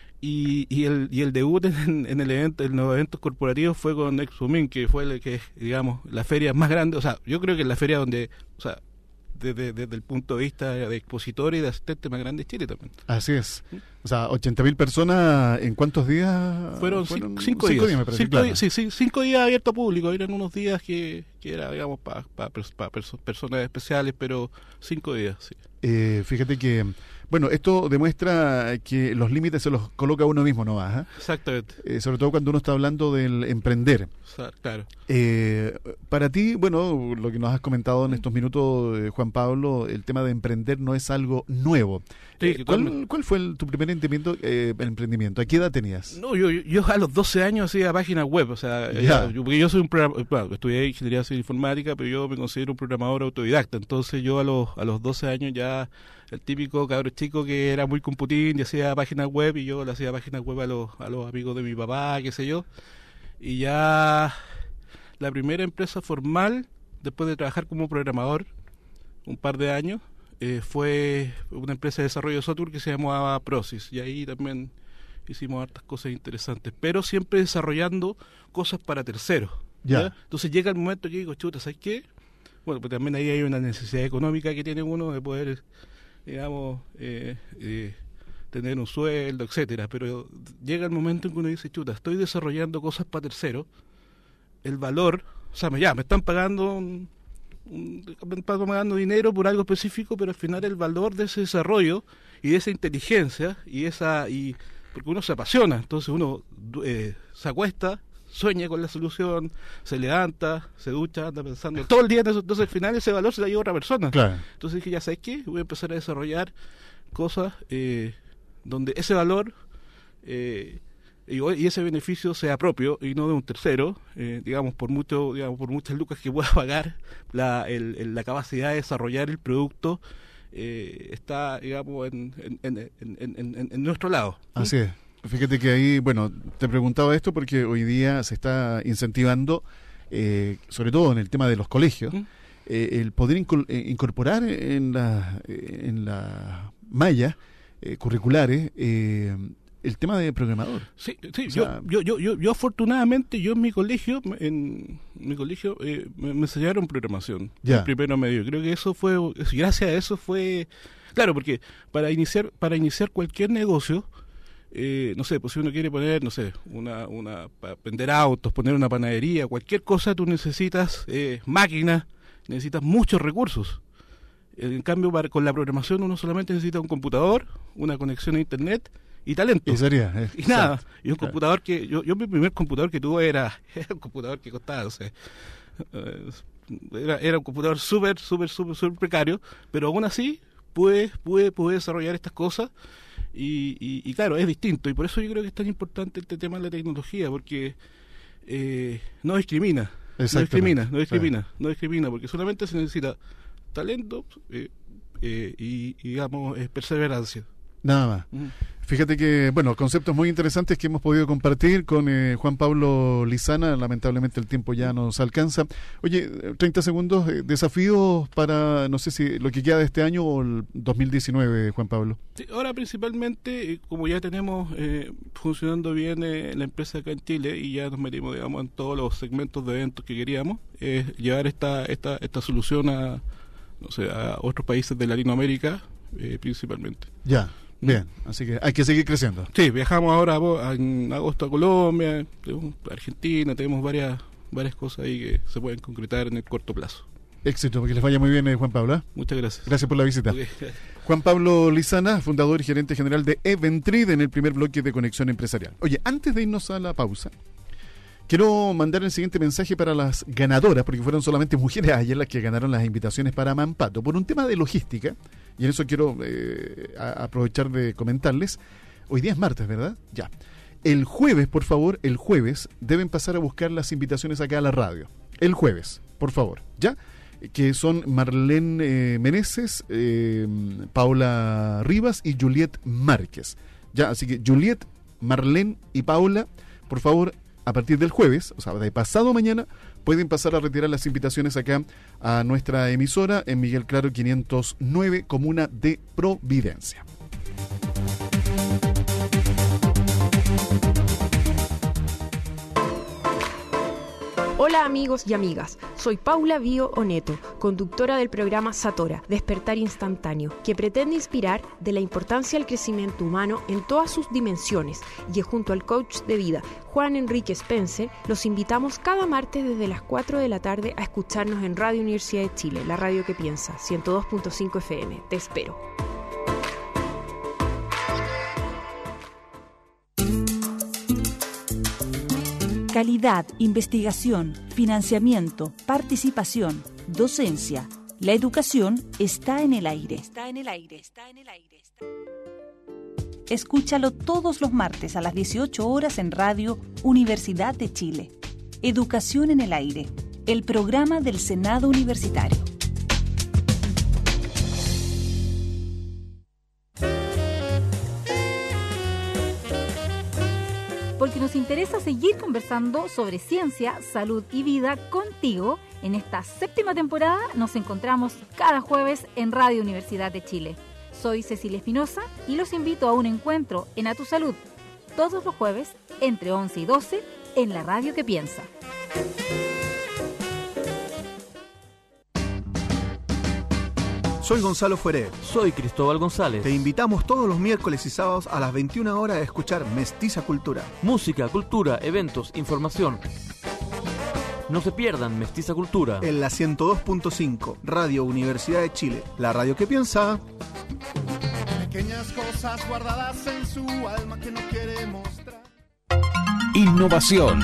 Y, y el y el debut en, en el evento, en los eventos corporativos fue con Expo M I M, que fue el que, digamos, la feria más grande. O sea, yo creo que es la feria donde, o sea, desde, desde el punto de vista de expositor y de asistente más grande de Chile también. Así es. O sea, ochenta mil personas, ¿en cuántos días? Fueron, Fueron cinco, cinco días. días me parece, cinco, claro. días, sí, sí, cinco días abierto a público. Eran unos días que, que era, digamos, para pa, pa, pa perso personas especiales, pero cinco días, sí. Eh, fíjate que, bueno, esto demuestra que los límites se los coloca uno mismo, ¿no? Ajá. Exactamente. Eh, sobre todo cuando uno está hablando del emprender. Claro. Eh, para ti, bueno, lo que nos has comentado en estos minutos, eh, Juan Pablo, el tema de emprender no es algo nuevo. Sí, eh, ¿cuál, ¿Cuál fue el, tu primer emprendimiento, eh, emprendimiento? ¿A qué edad tenías? No, yo, yo, yo a los doce años hacía páginas web, o sea, yeah. yo, porque yo soy un programador, bueno, estudié ingeniería civil informática, pero yo me considero un programador autodidacta, entonces yo a los a los doce años ya, el típico cabro chico que era muy computín y hacía páginas web, y yo le hacía páginas web a los, a los amigos de mi papá, qué sé yo, y ya la primera empresa formal, después de trabajar como programador un par de años, eh, fue una empresa de desarrollo de software que se llamaba Prosis, y ahí también hicimos hartas cosas interesantes, pero siempre desarrollando cosas para terceros. ¿ya? ¿ya? Entonces llega el momento que digo, chuta, ¿sabes qué? Bueno, pues también ahí hay una necesidad económica que tiene uno de poder, digamos, eh, eh, tener un sueldo, etcétera, pero llega el momento en que uno dice, chuta, estoy desarrollando cosas para terceros, el valor, o sea, ya, me están pagando un, un, me están pagando dinero por algo específico, pero al final el valor de ese desarrollo y de esa inteligencia y esa y porque uno se apasiona, entonces uno eh, se acuesta, sueña con la solución, se levanta, se ducha, anda pensando todo el día en eso, entonces al final ese valor se la lleva otra persona. Claro. Entonces dije, ya sabes qué, voy a empezar a desarrollar cosas eh, donde ese valor eh, y, y ese beneficio sea propio y no de un tercero, eh, digamos por mucho, digamos por muchas lucas que pueda pagar, la, el, el, la capacidad de desarrollar el producto eh, está, digamos, en, en, en, en, en, en nuestro lado. Así es. Fíjate que ahí, bueno, te preguntaba esto porque hoy día se está incentivando, eh, sobre todo en el tema de los colegios, ¿Mm? eh, el poder inco incorporar en la, en la malla eh, curriculares eh, el tema de programador. Sí, sí. Yo, sea, yo, yo, yo, yo afortunadamente, yo en mi colegio, en mi colegio eh, me, me enseñaron programación. Ya. El primero medio. Creo que eso fue, gracias a eso fue, claro, porque para iniciar, para iniciar cualquier negocio, Eh, no sé, pues si uno quiere poner, no sé, una, una para vender autos, poner una panadería, cualquier cosa, tú necesitas eh, máquinas, necesitas muchos recursos. En cambio, para, con la programación uno solamente necesita un computador, una conexión a internet y talento. Y sería, eh, y nada. Y un claro. computador que, yo, yo mi primer computador que tuve era, era un computador que costaba, no sé, era, era un computador súper, súper, súper, súper precario, pero aún así puede, puede, puede desarrollar estas cosas. Y, y, y claro, es distinto, y por eso yo creo que es tan importante este tema de la tecnología, porque eh, no discrimina, no discrimina, no discrimina, sí. no discrimina, porque solamente se necesita talento eh, eh, y, y, digamos, eh, perseverancia. Nada más. Mm. Fíjate que, bueno, conceptos muy interesantes que hemos podido compartir con eh, Juan Pablo Lizana. Lamentablemente el tiempo ya nos alcanza. Oye, treinta segundos, eh, desafíos para, no sé si lo que queda de este año o el dos mil diecinueve, Juan Pablo. Sí, ahora principalmente, eh, como ya tenemos eh, funcionando bien eh, la empresa acá en Chile y ya nos metimos, digamos, en todos los segmentos de eventos que queríamos, es eh, llevar esta, esta, esta solución a, no sé, a otros países de Latinoamérica, eh, principalmente. Ya. Bien, así que hay que seguir creciendo. Sí, viajamos ahora en agosto a Colombia, a Argentina, tenemos varias varias cosas ahí que se pueden concretar en el corto plazo. Éxito, que les vaya muy bien, eh, Juan Pablo. ¿eh? Muchas gracias. Gracias por la visita. Okay. Juan Pablo Lizana, fundador y gerente general de Eventrid, en el primer bloque de Conexión Empresarial. Oye, antes de irnos a la pausa, quiero mandar el siguiente mensaje para las ganadoras, porque fueron solamente mujeres ayer las que ganaron las invitaciones para Mampato. Por un tema de logística, y en eso quiero eh, a, aprovechar de comentarles, hoy día es martes, ¿verdad? Ya. El jueves, por favor, el jueves, deben pasar a buscar las invitaciones acá a la radio. El jueves, por favor, ¿ya? Que son Marlene eh, Meneses, eh, Paula Rivas y Juliet Márquez. Ya, así que Juliet, Marlene y Paula, por favor, a partir del jueves, o sea, de pasado mañana, pueden pasar a retirar las invitaciones acá a nuestra emisora en Miguel Claro quinientos nueve, comuna de Providencia. Hola amigos y amigas, soy Paula Bio Oneto, conductora del programa Satora, Despertar Instantáneo, que pretende inspirar de la importancia del crecimiento humano en todas sus dimensiones, y junto al coach de vida, Juan Enrique Spencer, los invitamos cada martes desde las cuatro de la tarde a escucharnos en Radio Universidad de Chile, la radio que piensa, ciento dos punto cinco F M. Te espero. Calidad, investigación, financiamiento, participación, docencia. La educación está en el aire. Está en el aire. Está en el aire. Está... Escúchalo todos los martes a las dieciocho horas en Radio Universidad de Chile. Educación en el aire, el programa del Senado Universitario. Porque nos interesa seguir conversando sobre ciencia, salud y vida contigo. En esta séptima temporada nos encontramos cada jueves en Radio Universidad de Chile. Soy Cecilia Espinosa y los invito a un encuentro en A Tu Salud, todos los jueves entre once y doce en la radio que piensa. Soy Gonzalo Fueré. Soy Cristóbal González. Te invitamos todos los miércoles y sábados a las veintiuna horas a escuchar Mestiza Cultura. Música, cultura, eventos, información. No se pierdan Mestiza Cultura. En la ciento dos punto cinco, Radio Universidad de Chile. La radio que piensa. Pequeñas cosas guardadas en su alma que no quiere mostrar. Innovación.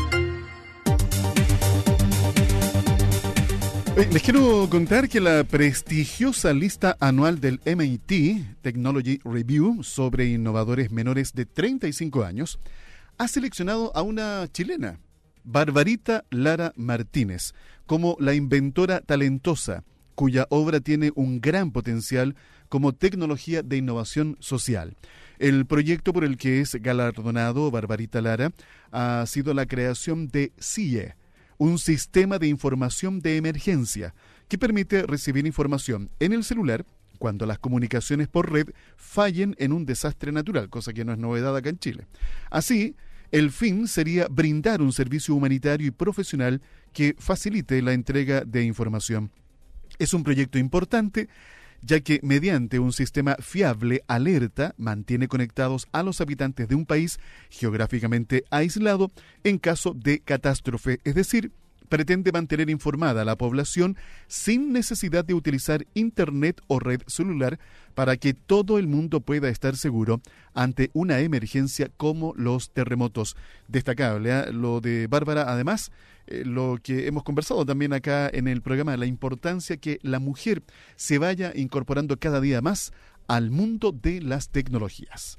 Les quiero contar que la prestigiosa lista anual del M I T Technology Review sobre innovadores menores de treinta y cinco años ha seleccionado a una chilena, Barbarita Lara Martínez, como la inventora talentosa, cuya obra tiene un gran potencial como tecnología de innovación social. El proyecto por el que es galardonado Barbarita Lara ha sido la creación de C I E, un sistema de información de emergencia que permite recibir información en el celular cuando las comunicaciones por red fallen en un desastre natural, cosa que no es novedad acá en Chile. Así, el fin sería brindar un servicio humanitario y profesional que facilite la entrega de información. Es un proyecto importante, ya que mediante un sistema fiable alerta mantiene conectados a los habitantes de un país geográficamente aislado en caso de catástrofe, es decir, pretende mantener informada a la población sin necesidad de utilizar internet o red celular para que todo el mundo pueda estar seguro ante una emergencia como los terremotos. Destacable, ¿eh? Lo de Bárbara, además, eh, lo que hemos conversado también acá en el programa, la importancia que la mujer se vaya incorporando cada día más al mundo de las tecnologías.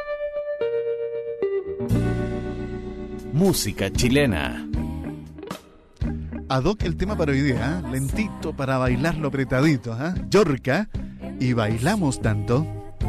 Música chilena. Ad hoc el tema para hoy día, ¿eh? Lentito para bailarlo apretadito, ¿eh? Yorka y Bailamos Tanto.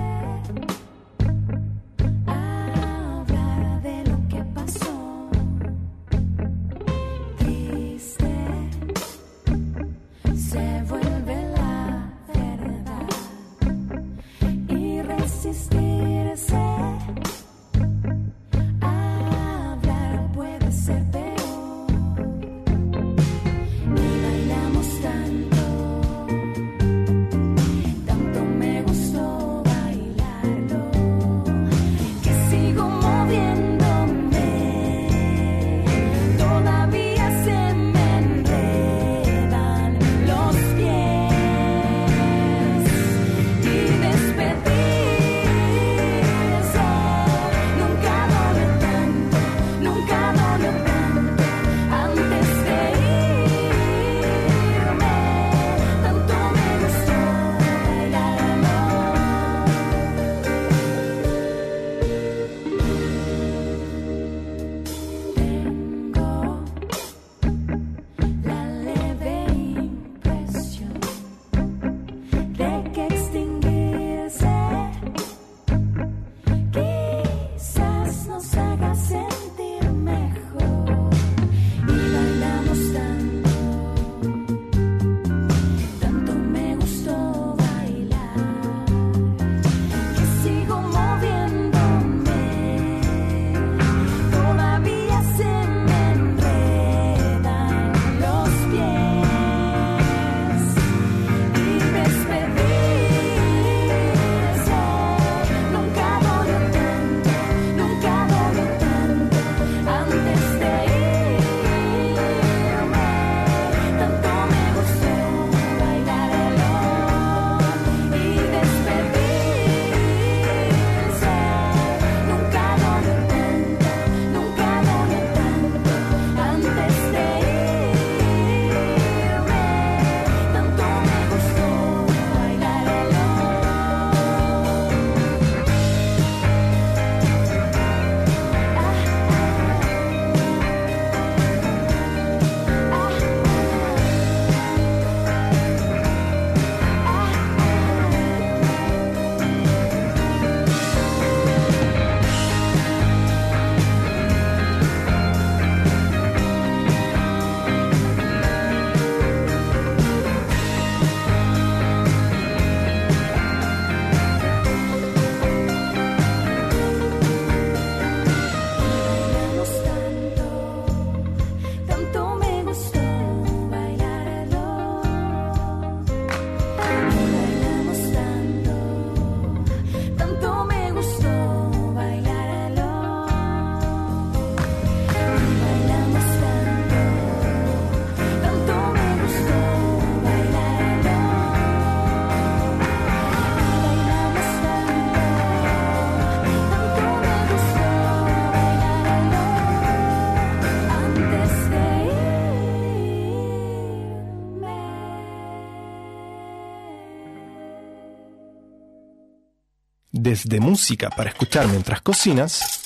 Desde música para escuchar mientras cocinas,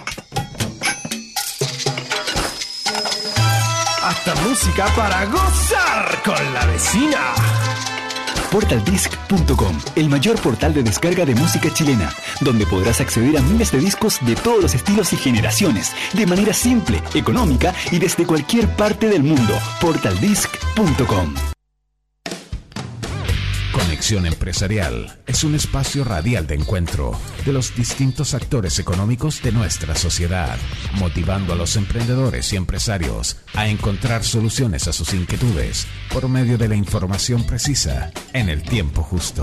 hasta música para gozar con la vecina. Portal Disc punto com, el mayor portal de descarga de música chilena, donde podrás acceder a miles de discos de todos los estilos y generaciones, de manera simple, económica y desde cualquier parte del mundo. Portal Disc punto com. Conexión Empresarial es un espacio radial de encuentro de los distintos actores económicos de nuestra sociedad, motivando a los emprendedores y empresarios a encontrar soluciones a sus inquietudes por medio de la información precisa en el tiempo justo.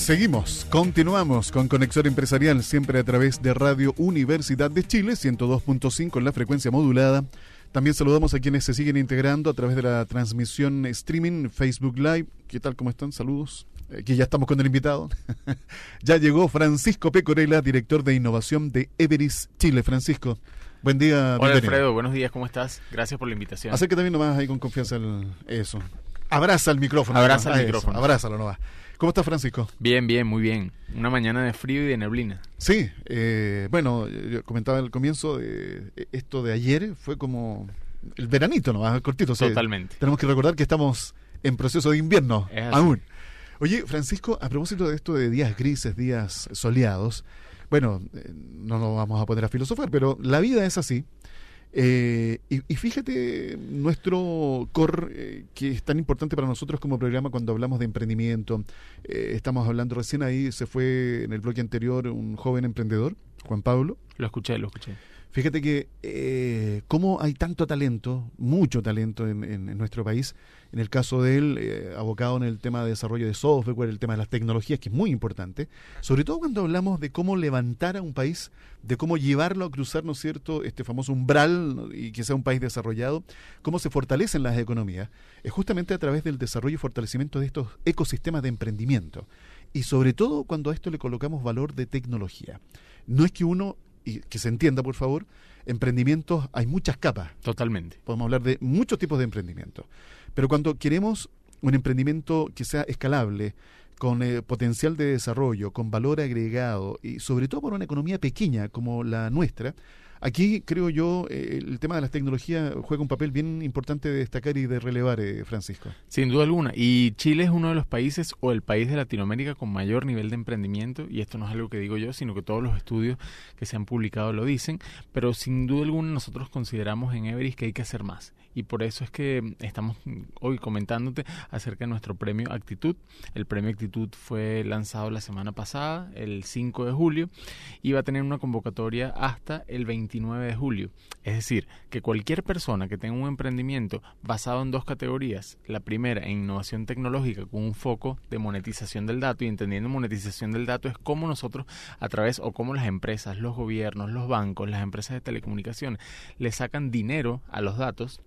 Seguimos, continuamos con Conexión Empresarial, siempre a través de Radio Universidad de Chile, ciento dos punto cinco en la frecuencia modulada. También saludamos a quienes se siguen integrando a través de la transmisión streaming Facebook Live. ¿Qué tal? ¿Cómo están? Saludos. Aquí ya estamos con el invitado. Ya llegó Francisco Pecorella, director de innovación de Everis Chile. Francisco, buen día. Hola Alfredo, buenos días, ¿cómo estás? Gracias por la invitación. Acércate también nomás ahí con confianza el, eso. Abraza el micrófono. Abraza nomás. el micrófono. Eso, abrázalo nomás. ¿Cómo estás, Francisco? Bien, bien, muy bien. Una mañana de frío y de neblina. Sí, eh, bueno, yo comentaba al comienzo, de, esto de ayer fue como el veranito nomás, cortito. O sea, totalmente. Tenemos que recordar que estamos en proceso de invierno aún. Oye, Francisco, a propósito de esto de días grises, días soleados, bueno, eh, no nos vamos a poner a filosofar, pero la vida es así. Eh, y, y fíjate nuestro core, eh, que es tan importante para nosotros como programa cuando hablamos de emprendimiento. Eh, estamos hablando recién ahí, se fue en el bloque anterior un joven emprendedor, Juan Pablo. Lo escuché, lo escuché. Fíjate que eh, cómo hay tanto talento, mucho talento en, en, en nuestro país. En el caso de él, eh, abocado en el tema de desarrollo de software, el tema de las tecnologías, que es muy importante. Sobre todo cuando hablamos de cómo levantar a un país, de cómo llevarlo a cruzar, ¿no es cierto?, este famoso umbral, ¿no?, y que sea un país desarrollado, cómo se fortalecen las economías. Es justamente a través del desarrollo y fortalecimiento de estos ecosistemas de emprendimiento. Y sobre todo cuando a esto le colocamos valor de tecnología. No es que uno... y que se entienda, por favor, emprendimientos, hay muchas capas. Totalmente. Podemos hablar de muchos tipos de emprendimientos. Pero cuando queremos un emprendimiento que sea escalable, con eh, potencial de desarrollo, con valor agregado y sobre todo para una economía pequeña como la nuestra, aquí creo yo eh, el tema de las tecnologías juega un papel bien importante de destacar y de relevar, eh, Francisco. Sin duda alguna. Y Chile es uno de los países o el país de Latinoamérica con mayor nivel de emprendimiento, y esto no es algo que digo yo, sino que todos los estudios que se han publicado lo dicen, pero sin duda alguna nosotros consideramos en Everis que hay que hacer más. Y por eso es que estamos hoy comentándote acerca de nuestro premio Actitud. El premio Actitud fue lanzado la semana pasada, el cinco de julio, y va a tener una convocatoria hasta el veintinueve de julio. Es decir, que cualquier persona que tenga un emprendimiento basado en dos categorías, la primera en innovación tecnológica con un foco de monetización del dato, y entendiendo monetización del dato es cómo nosotros a través, o cómo las empresas, los gobiernos, los bancos, las empresas de telecomunicaciones le sacan dinero a los datos.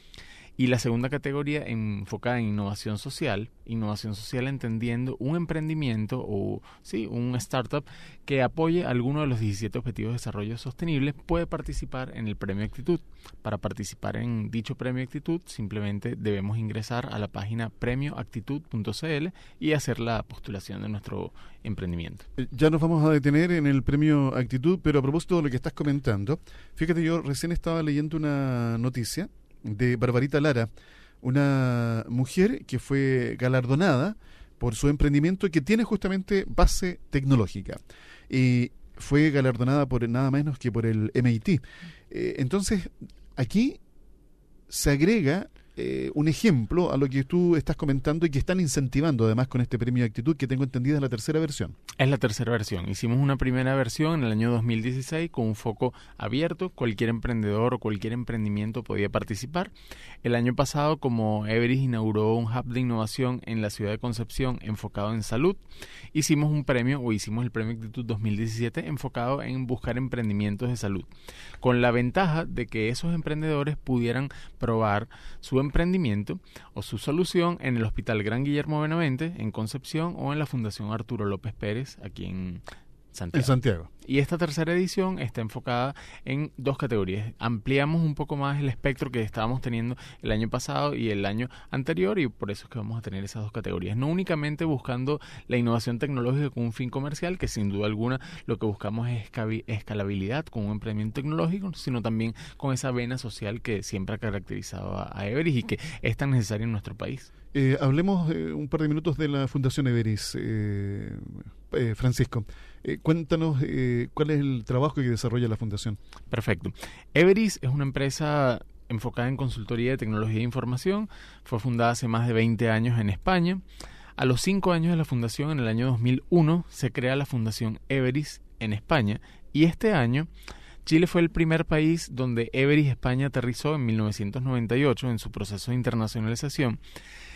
Y la segunda categoría enfocada en innovación social, innovación social entendiendo un emprendimiento o sí, un startup que apoye alguno de los diecisiete Objetivos de Desarrollo Sostenible, puede participar en el Premio Actitud. Para participar en dicho Premio Actitud simplemente debemos ingresar a la página premio actitud punto c l y hacer la postulación de nuestro emprendimiento. Ya nos vamos a detener en el Premio Actitud, pero a propósito de lo que estás comentando, fíjate, yo recién estaba leyendo una noticia de Barbarita Lara, una mujer que fue galardonada por su emprendimiento que tiene justamente base tecnológica. Y fue galardonada por nada menos que por el M I T. Eh, entonces, aquí se agrega eh, un ejemplo a lo que tú estás comentando y que están incentivando además con este premio de actitud, que tengo entendida es la tercera versión. Es la tercera versión. Hicimos una primera versión en el año dos mil dieciséis con un foco abierto. Cualquier emprendedor o cualquier emprendimiento podía participar. El año pasado, como Everis inauguró un hub de innovación en la ciudad de Concepción enfocado en salud, hicimos un premio o hicimos el premio Actitud dos mil diecisiete enfocado en buscar emprendimientos de salud, con la ventaja de que esos emprendedores pudieran probar su emprendimiento o su solución en el Hospital Gran Guillermo Benavente en Concepción o en la Fundación Arturo López Pérez aquí en Santiago. En Santiago. Y esta tercera edición está enfocada en dos categorías. Ampliamos un poco más el espectro que estábamos teniendo el año pasado y el año anterior, y por eso es que vamos a tener esas dos categorías. No únicamente buscando la innovación tecnológica con un fin comercial, que sin duda alguna lo que buscamos es escalabilidad con un emprendimiento tecnológico, sino también con esa vena social que siempre ha caracterizado a, a Everis y que es tan necesaria en nuestro país. Eh, hablemos eh, un par de minutos de la Fundación Everis, eh, eh, Francisco. Eh, cuéntanos eh, cuál es el trabajo que desarrolla la Fundación. Perfecto. Everis es una empresa enfocada en consultoría de tecnología de información. Fue fundada hace más de veinte años en España. A los cinco años de la fundación, en el año dos mil uno, se crea la Fundación Everis en España. Y este año, Chile fue el primer país donde Everis España aterrizó en mil novecientos noventa y ocho en su proceso de internacionalización.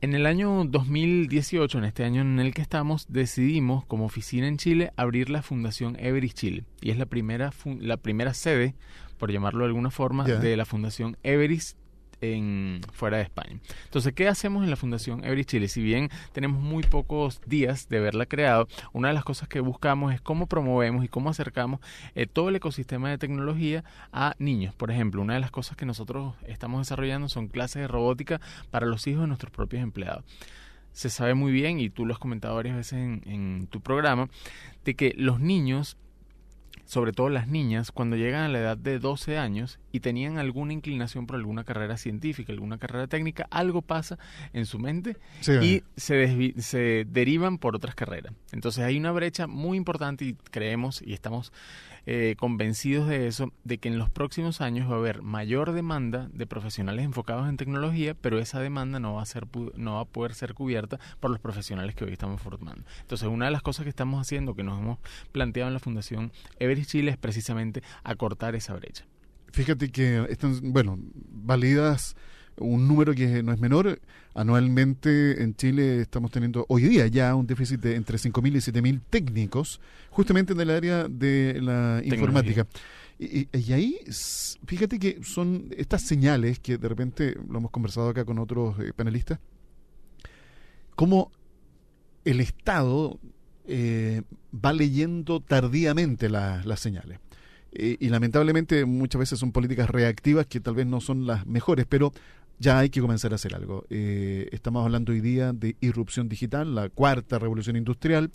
En el año dos mil dieciocho, en este año en el que estamos, decidimos como oficina en Chile abrir la Fundación Everis Chile. Y es la primera, fun- la primera sede, por llamarlo de alguna forma, Yeah. de la Fundación Everis en fuera de España. Entonces, ¿qué hacemos en la Fundación Everis Chile? Si bien tenemos muy pocos días de haberla creado, una de las cosas que buscamos es cómo promovemos y cómo acercamos eh, todo el ecosistema de tecnología a niños. Por ejemplo, una de las cosas que nosotros estamos desarrollando son clases de robótica para los hijos de nuestros propios empleados. Se sabe muy bien, y tú lo has comentado varias veces en, en tu programa, de que los niños, sobre todo las niñas, cuando llegan a la edad de doce años y tenían alguna inclinación por alguna carrera científica, alguna carrera técnica, algo pasa en su mente Sí, y se, desvi- se derivan por otras carreras. Entonces hay una brecha muy importante y creemos y estamos eh, convencidos de eso, de que en los próximos años va a haber mayor demanda de profesionales enfocados en tecnología, pero esa demanda no va a ser pu- no va a poder ser cubierta por los profesionales que hoy estamos formando. Entonces, una de las cosas que estamos haciendo, que nos hemos planteado en la Fundación Everis Chile, es precisamente acortar esa brecha. Fíjate que están, bueno, válidas un número que no es menor. Anualmente en Chile estamos teniendo hoy día ya un déficit de entre cinco mil y siete mil técnicos, justamente en el área de la informática. Y, y- y ahí, s- fíjate que son estas señales que de repente lo hemos conversado acá con otros eh, panelistas, cómo el Estado eh, va leyendo tardíamente la- las señales. Eh, y lamentablemente muchas veces son políticas reactivas que tal vez no son las mejores, pero ya hay que comenzar a hacer algo. Eh, estamos hablando hoy día de irrupción digital, la cuarta revolución industrial,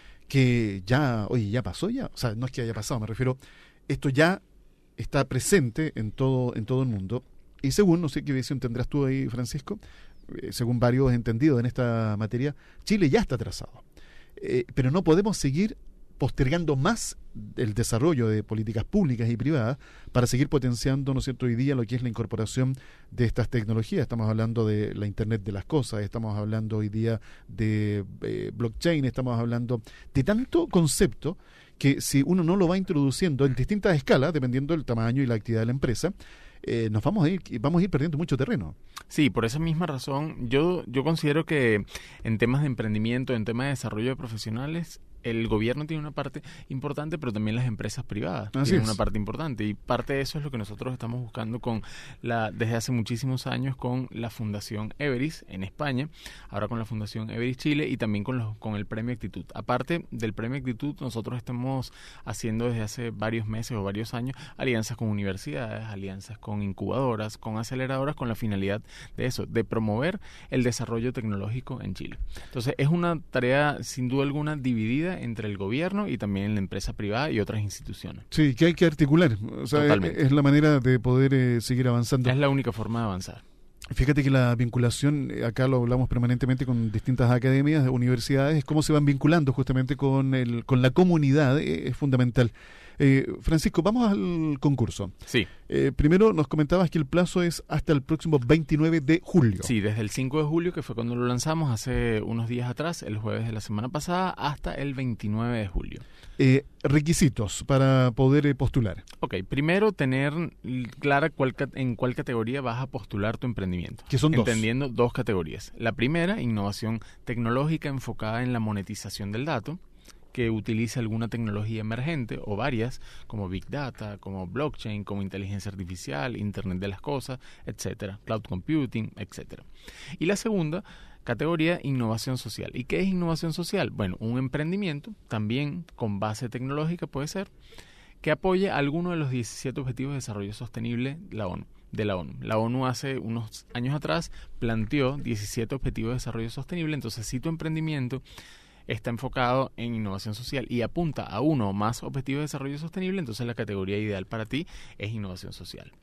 que ya, oye, ya pasó ya. O sea, no es que haya pasado, me refiero, esto ya está presente en todo, en todo el mundo. Y según, no sé qué visión tendrás tú ahí, Francisco, eh, según varios entendidos en esta materia, Chile ya está atrasado. Eh, pero no podemos seguir postergando más el desarrollo de políticas públicas y privadas para seguir potenciando, ¿no es cierto?, hoy día lo que es la incorporación de estas tecnologías. Estamos hablando de la Internet de las cosas, estamos hablando hoy día de eh, blockchain, estamos hablando de tanto concepto que si uno no lo va introduciendo en distintas escalas, dependiendo del tamaño y la actividad de la empresa, eh, nos vamos a ir vamos a ir perdiendo mucho terreno. Sí, por esa misma razón, yo, yo considero que en temas de emprendimiento, en temas de desarrollo de profesionales, el gobierno tiene una parte importante, pero también las empresas privadas Así tienen es. una parte importante, y parte de eso es lo que nosotros estamos buscando con la desde hace muchísimos años con la Fundación Everis en España, ahora con la Fundación Everis Chile y también con los con el Premio Actitud. Aparte del Premio Actitud, nosotros estamos haciendo desde hace varios meses o varios años alianzas con universidades, alianzas con incubadoras, con aceleradoras, con la finalidad de eso, de promover el desarrollo tecnológico en Chile. Entonces, es una tarea sin duda alguna dividida entre el gobierno y también la empresa privada y otras instituciones. Sí, que hay que articular. O sea, Totalmente. es, es la manera de poder eh, seguir avanzando. Es la única forma de avanzar. Fíjate que la vinculación, eh, acá lo hablamos permanentemente con distintas academias, universidades, es cómo se van vinculando justamente con el con la comunidad, eh, es fundamental. Eh, Francisco, vamos al concurso. Sí. Eh, primero nos comentabas que el plazo es hasta el próximo veintinueve de julio. Sí, desde el cinco de julio, que fue cuando lo lanzamos hace unos días atrás, el jueves de la semana pasada, hasta el veintinueve de julio. Eh, requisitos para poder eh, postular. Ok, primero tener clara cuál, ca- en cuál categoría vas a postular tu emprendimiento. Que son dos. Entendiendo dos categorías. La primera, innovación tecnológica enfocada en la monetización del dato, que utilice alguna tecnología emergente o varias, como Big Data, como blockchain, como inteligencia artificial, Internet de las cosas, etcétera, cloud computing, etcétera. Y la segunda categoría, innovación social. ¿Y qué es innovación social? Bueno, un emprendimiento, también con base tecnológica puede ser, que apoye alguno de los diecisiete Objetivos de Desarrollo Sostenible de la ONU. De la ONU. La ONU hace unos años atrás planteó diecisiete Objetivos de Desarrollo Sostenible, entonces si tu emprendimiento está enfocado en innovación social y apunta a uno o más objetivos de desarrollo sostenible, entonces la categoría ideal para ti es innovación social.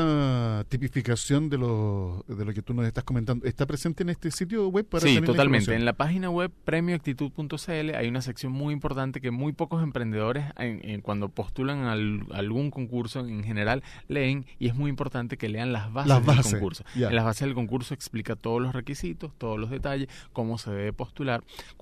Esa tipificación de lo, de lo que tú nos estás comentando, ¿está presente en este sitio web? Para Sí, tener la totalmente. información? En la página web premio actitud punto c l hay una sección muy importante que muy pocos emprendedores en, en, cuando postulan al, algún concurso en general leen, y es muy importante que lean las bases, Las bases, del concurso. ya. En las bases del concurso explica todos los requisitos, todos los detalles, cómo se debe postular, cuáles son algunos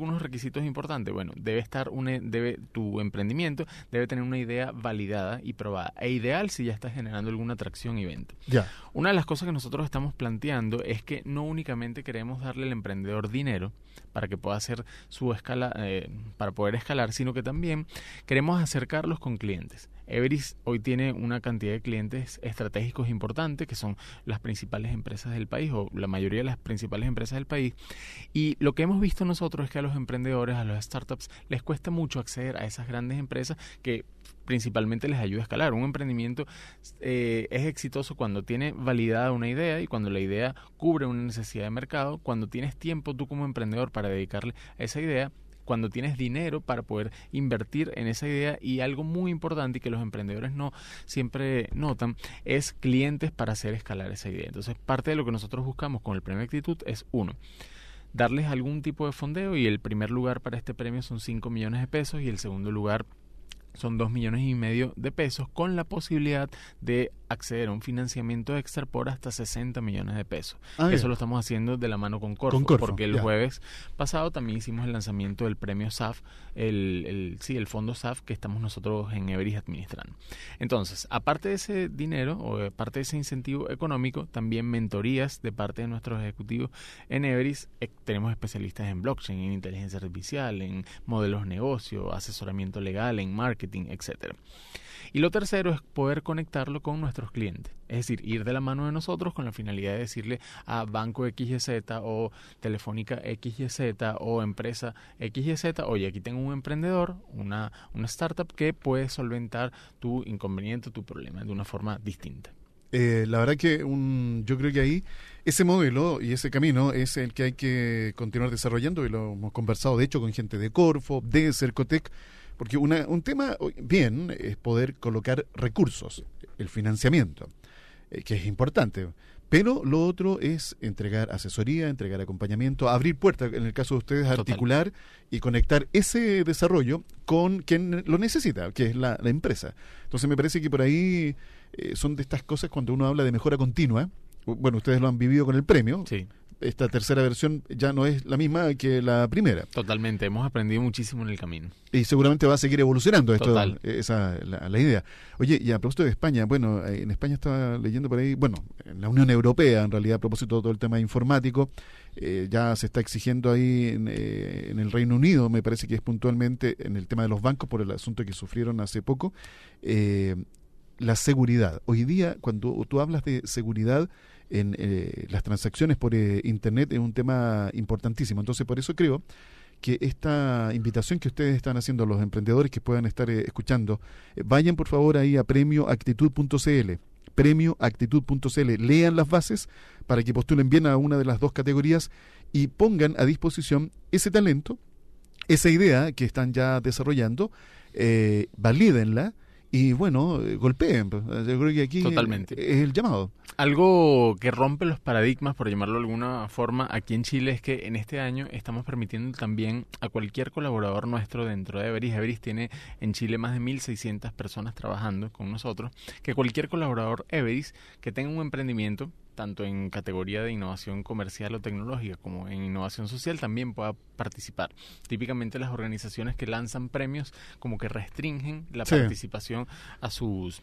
algunos requisitos importantes? Bueno, debe estar una, debe tu emprendimiento debe tener una idea validada y probada. E ideal si ya está generando alguna atracción y venta. Ya. Una de las cosas que nosotros estamos planteando es que no únicamente queremos darle al emprendedor dinero para que pueda hacer su escala, eh, para poder escalar, sino que también queremos acercarlos con clientes. Everis hoy tiene una cantidad de clientes estratégicos importantes, que son las principales empresas del país, o la mayoría de las principales empresas del país, y lo que hemos visto nosotros es que a los emprendedores, a los startups, les cuesta mucho acceder a esas grandes empresas que principalmente les ayuda a escalar. Un emprendimiento eh, es exitoso cuando tiene validada una idea y cuando la idea cubre una necesidad de mercado, cuando tienes tiempo tú como emprendedor para dedicarle a esa idea, cuando tienes dinero para poder invertir en esa idea, y algo muy importante y que los emprendedores no siempre notan es clientes para hacer escalar esa idea. Entonces, parte de lo que nosotros buscamos con el Premio Actitud es, uno, darles algún tipo de fondeo, y el primer lugar para este premio son cinco millones de pesos y el segundo lugar son dos millones y medio de pesos, con la posibilidad de acceder a un financiamiento extra por hasta sesenta millones de pesos. Ah, Eso lo estamos haciendo de la mano con Corfo, con Corfo porque el ya. jueves pasado también hicimos el lanzamiento del premio S A F, el, el, sí, el fondo S A F que estamos nosotros en Everis administrando. Entonces, aparte de ese dinero o aparte de ese incentivo económico, también mentorías de parte de nuestros ejecutivos en Everis. Eh, tenemos especialistas en blockchain, en inteligencia artificial, en modelos de negocio, asesoramiento legal, en marketing, etcétera. Y lo tercero es poder conectarlo con nuestros clientes, es decir, ir de la mano de nosotros con la finalidad de decirle a Banco X Y Z o Telefónica X Y Z o Empresa X Y Z, oye, aquí tengo un emprendedor, una, una startup que puede solventar tu inconveniente, tu problema de una forma distinta. Eh, la verdad que un, yo creo que ahí ese modelo y ese camino es el que hay que continuar desarrollando, y lo hemos conversado de hecho con gente de Corfo, de Cercotec, porque una, un tema bien es poder colocar recursos, el financiamiento, eh, que es importante, pero lo otro es entregar asesoría, entregar acompañamiento, abrir puertas, en el caso de ustedes, Total. articular y conectar ese desarrollo con quien lo necesita, que es la, la empresa. Entonces me parece que por ahí eh, son de estas cosas cuando uno habla de mejora continua. Bueno, ustedes lo han vivido con el premio. Sí. Esta tercera versión ya no es la misma que la primera. Totalmente, hemos aprendido muchísimo en el camino. Y seguramente va a seguir evolucionando esto, Total. esa la, la idea. Oye, y a propósito de España, bueno, en España estaba leyendo por ahí, bueno, en la Unión Europea, en realidad, a propósito de todo el tema informático, eh, ya se está exigiendo ahí en, eh, en el Reino Unido, me parece que es puntualmente en el tema de los bancos, por el asunto que sufrieron hace poco, eh, la seguridad. Hoy día, cuando tú hablas de seguridad en eh, las transacciones por eh, Internet, es un tema importantísimo. Entonces, por eso creo que esta invitación que ustedes están haciendo a los emprendedores que puedan estar eh, escuchando, eh, vayan por favor ahí a premio actitud punto c l, premio actitud punto c l, lean las bases para que postulen bien a una de las dos categorías y pongan a disposición ese talento, esa idea que están ya desarrollando, eh, valídenla. Y bueno, golpeen. Yo creo que aquí Totalmente. es el llamado. Algo que rompe los paradigmas, por llamarlo de alguna forma, aquí en Chile es que en este año estamos permitiendo también a cualquier colaborador nuestro dentro de Everis. Everis tiene en Chile más de mil seiscientas personas trabajando con nosotros. Que cualquier colaborador Everis que tenga un emprendimiento, tanto en categoría de innovación comercial o tecnológica como en innovación social, también pueda participar. Típicamente las organizaciones que lanzan premios como que restringen la sí. participación a sus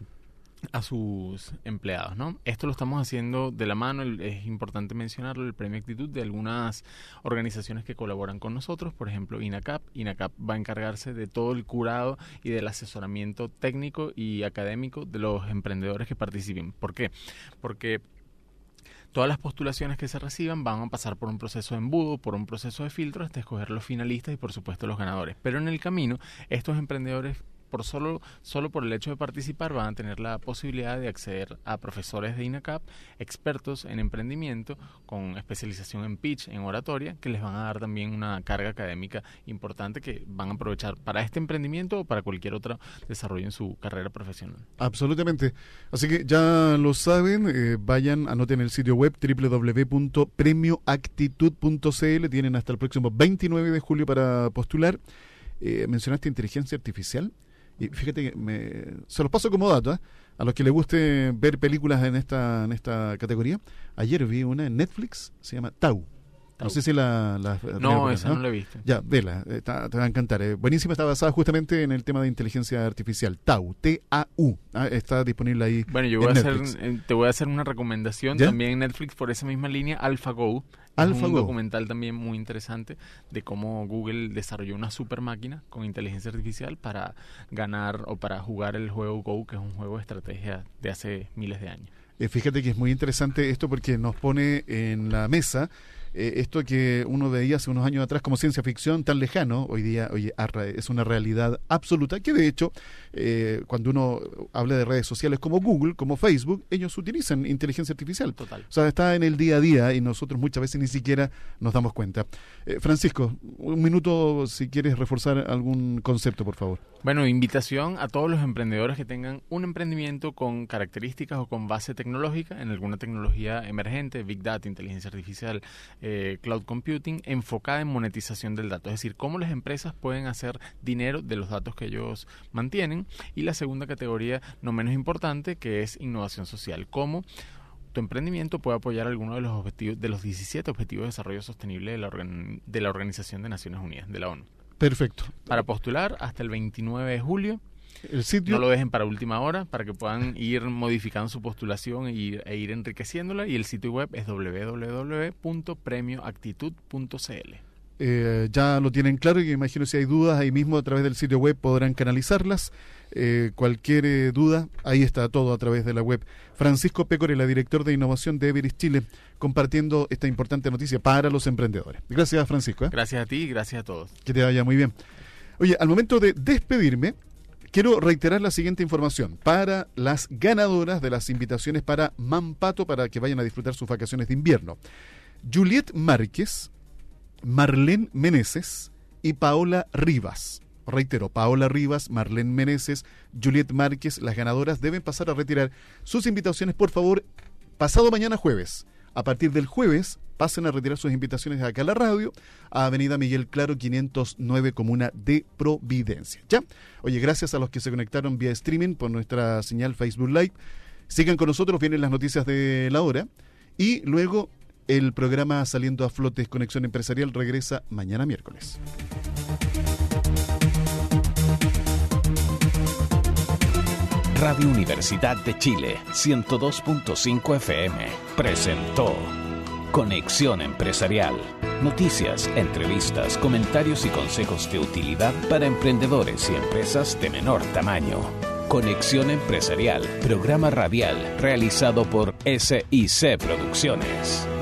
a sus empleados, ¿no? Esto lo estamos haciendo de la mano, es importante mencionarlo, el Premio Actitud, de algunas organizaciones que colaboran con nosotros, por ejemplo INACAP. INACAP va a encargarse de todo el curado y del asesoramiento técnico y académico de los emprendedores que participen. ¿Por qué? Porque todas las postulaciones que se reciban van a pasar por un proceso de embudo, por un proceso de filtro, hasta escoger los finalistas y por supuesto los ganadores. Pero en el camino, estos emprendedores, por solo, solo por el hecho de participar, van a tener la posibilidad de acceder a profesores de INACAP, expertos en emprendimiento, con especialización en pitch, en oratoria, que les van a dar también una carga académica importante que van a aprovechar para este emprendimiento o para cualquier otro desarrollo en su carrera profesional. Absolutamente. Así que ya lo saben, eh, vayan, anoten el sitio web doble u doble u doble u punto premio actitud punto c l, tienen hasta el próximo veintinueve de julio para postular. Eh, mencionaste inteligencia artificial. Y fíjate que me, se los paso como dato, ¿eh? A los que les guste ver películas en esta en esta categoría. Ayer vi una en Netflix, se llama Tau. No sé si la... la no, esa ¿no? no la he visto. Ya, vela, eh, te, te va a encantar. Eh. Buenísima, está basada justamente en el tema de inteligencia artificial. Tau, T A U. Ah, está disponible ahí. Bueno, yo voy a hacer, te voy a hacer una recomendación ¿Ya? también en Netflix por esa misma línea, AlphaGo. AlphaGo. Un documental también muy interesante de cómo Google desarrolló una super máquina con inteligencia artificial para ganar o para jugar el juego Go, que es un juego de estrategia de hace miles de años. Eh, fíjate que es muy interesante esto porque nos pone en la mesa eh, esto que uno veía hace unos años atrás como ciencia ficción tan lejano, hoy día oye, es una realidad absoluta que de hecho eh, cuando uno habla de redes sociales como Google, como Facebook, ellos utilizan inteligencia artificial. Total. O sea, está en el día a día y nosotros muchas veces ni siquiera nos damos cuenta. Eh, Francisco, un minuto si quieres reforzar algún concepto, por favor. Bueno, invitación a todos los emprendedores que tengan un emprendimiento con características o con base tecnológica en alguna tecnología emergente, Big Data, inteligencia artificial, eh, Cloud Computing, enfocada en monetización del dato. Es decir, cómo las empresas pueden hacer dinero de los datos que ellos mantienen. Y la segunda categoría, no menos importante, que es innovación social. Cómo tu emprendimiento puede apoyar alguno de los objetivos, de los diecisiete Objetivos de Desarrollo Sostenible de la, organ, de la Organización de Naciones Unidas, de la ONU. Perfecto. Para postular hasta el veintinueve de julio. El sitio. No lo dejen para última hora, para que puedan ir modificando su postulación e ir, e ir enriqueciéndola. Y el sitio web es doble u doble u doble u punto premio actitud punto c l. Eh, ya lo tienen claro y me imagino si hay dudas ahí mismo a través del sitio web podrán canalizarlas. Eh, cualquier eh, duda, ahí está todo a través de la web. Francisco Pecorella, director de innovación de Everest Chile, compartiendo esta importante noticia para los emprendedores. Gracias, Francisco. ¿eh? Gracias a ti y gracias a todos. Que te vaya muy bien. Oye, al momento de despedirme, quiero reiterar la siguiente información para las ganadoras de las invitaciones para Mampato para que vayan a disfrutar sus vacaciones de invierno. Juliet Márquez, Marlene Meneses y Paola Rivas. Reitero, Paola Rivas, Marlene Meneses, Juliet Márquez, las ganadoras deben pasar a retirar sus invitaciones, por favor, pasado mañana jueves. A partir del jueves, pasen a retirar sus invitaciones acá a la radio, a Avenida Miguel Claro, quinientos nueve, Comuna de Providencia. ¿Ya? Oye, gracias a los que se conectaron vía streaming por nuestra señal Facebook Live. Sigan con nosotros, vienen las noticias de la hora y luego el programa Saliendo a Flote Conexión Empresarial regresa mañana miércoles. Radio Universidad de Chile, ciento dos punto cinco F M, presentó Conexión Empresarial. Noticias, entrevistas, comentarios y consejos de utilidad para emprendedores y empresas de menor tamaño. Conexión Empresarial, programa radial realizado por S I C Producciones.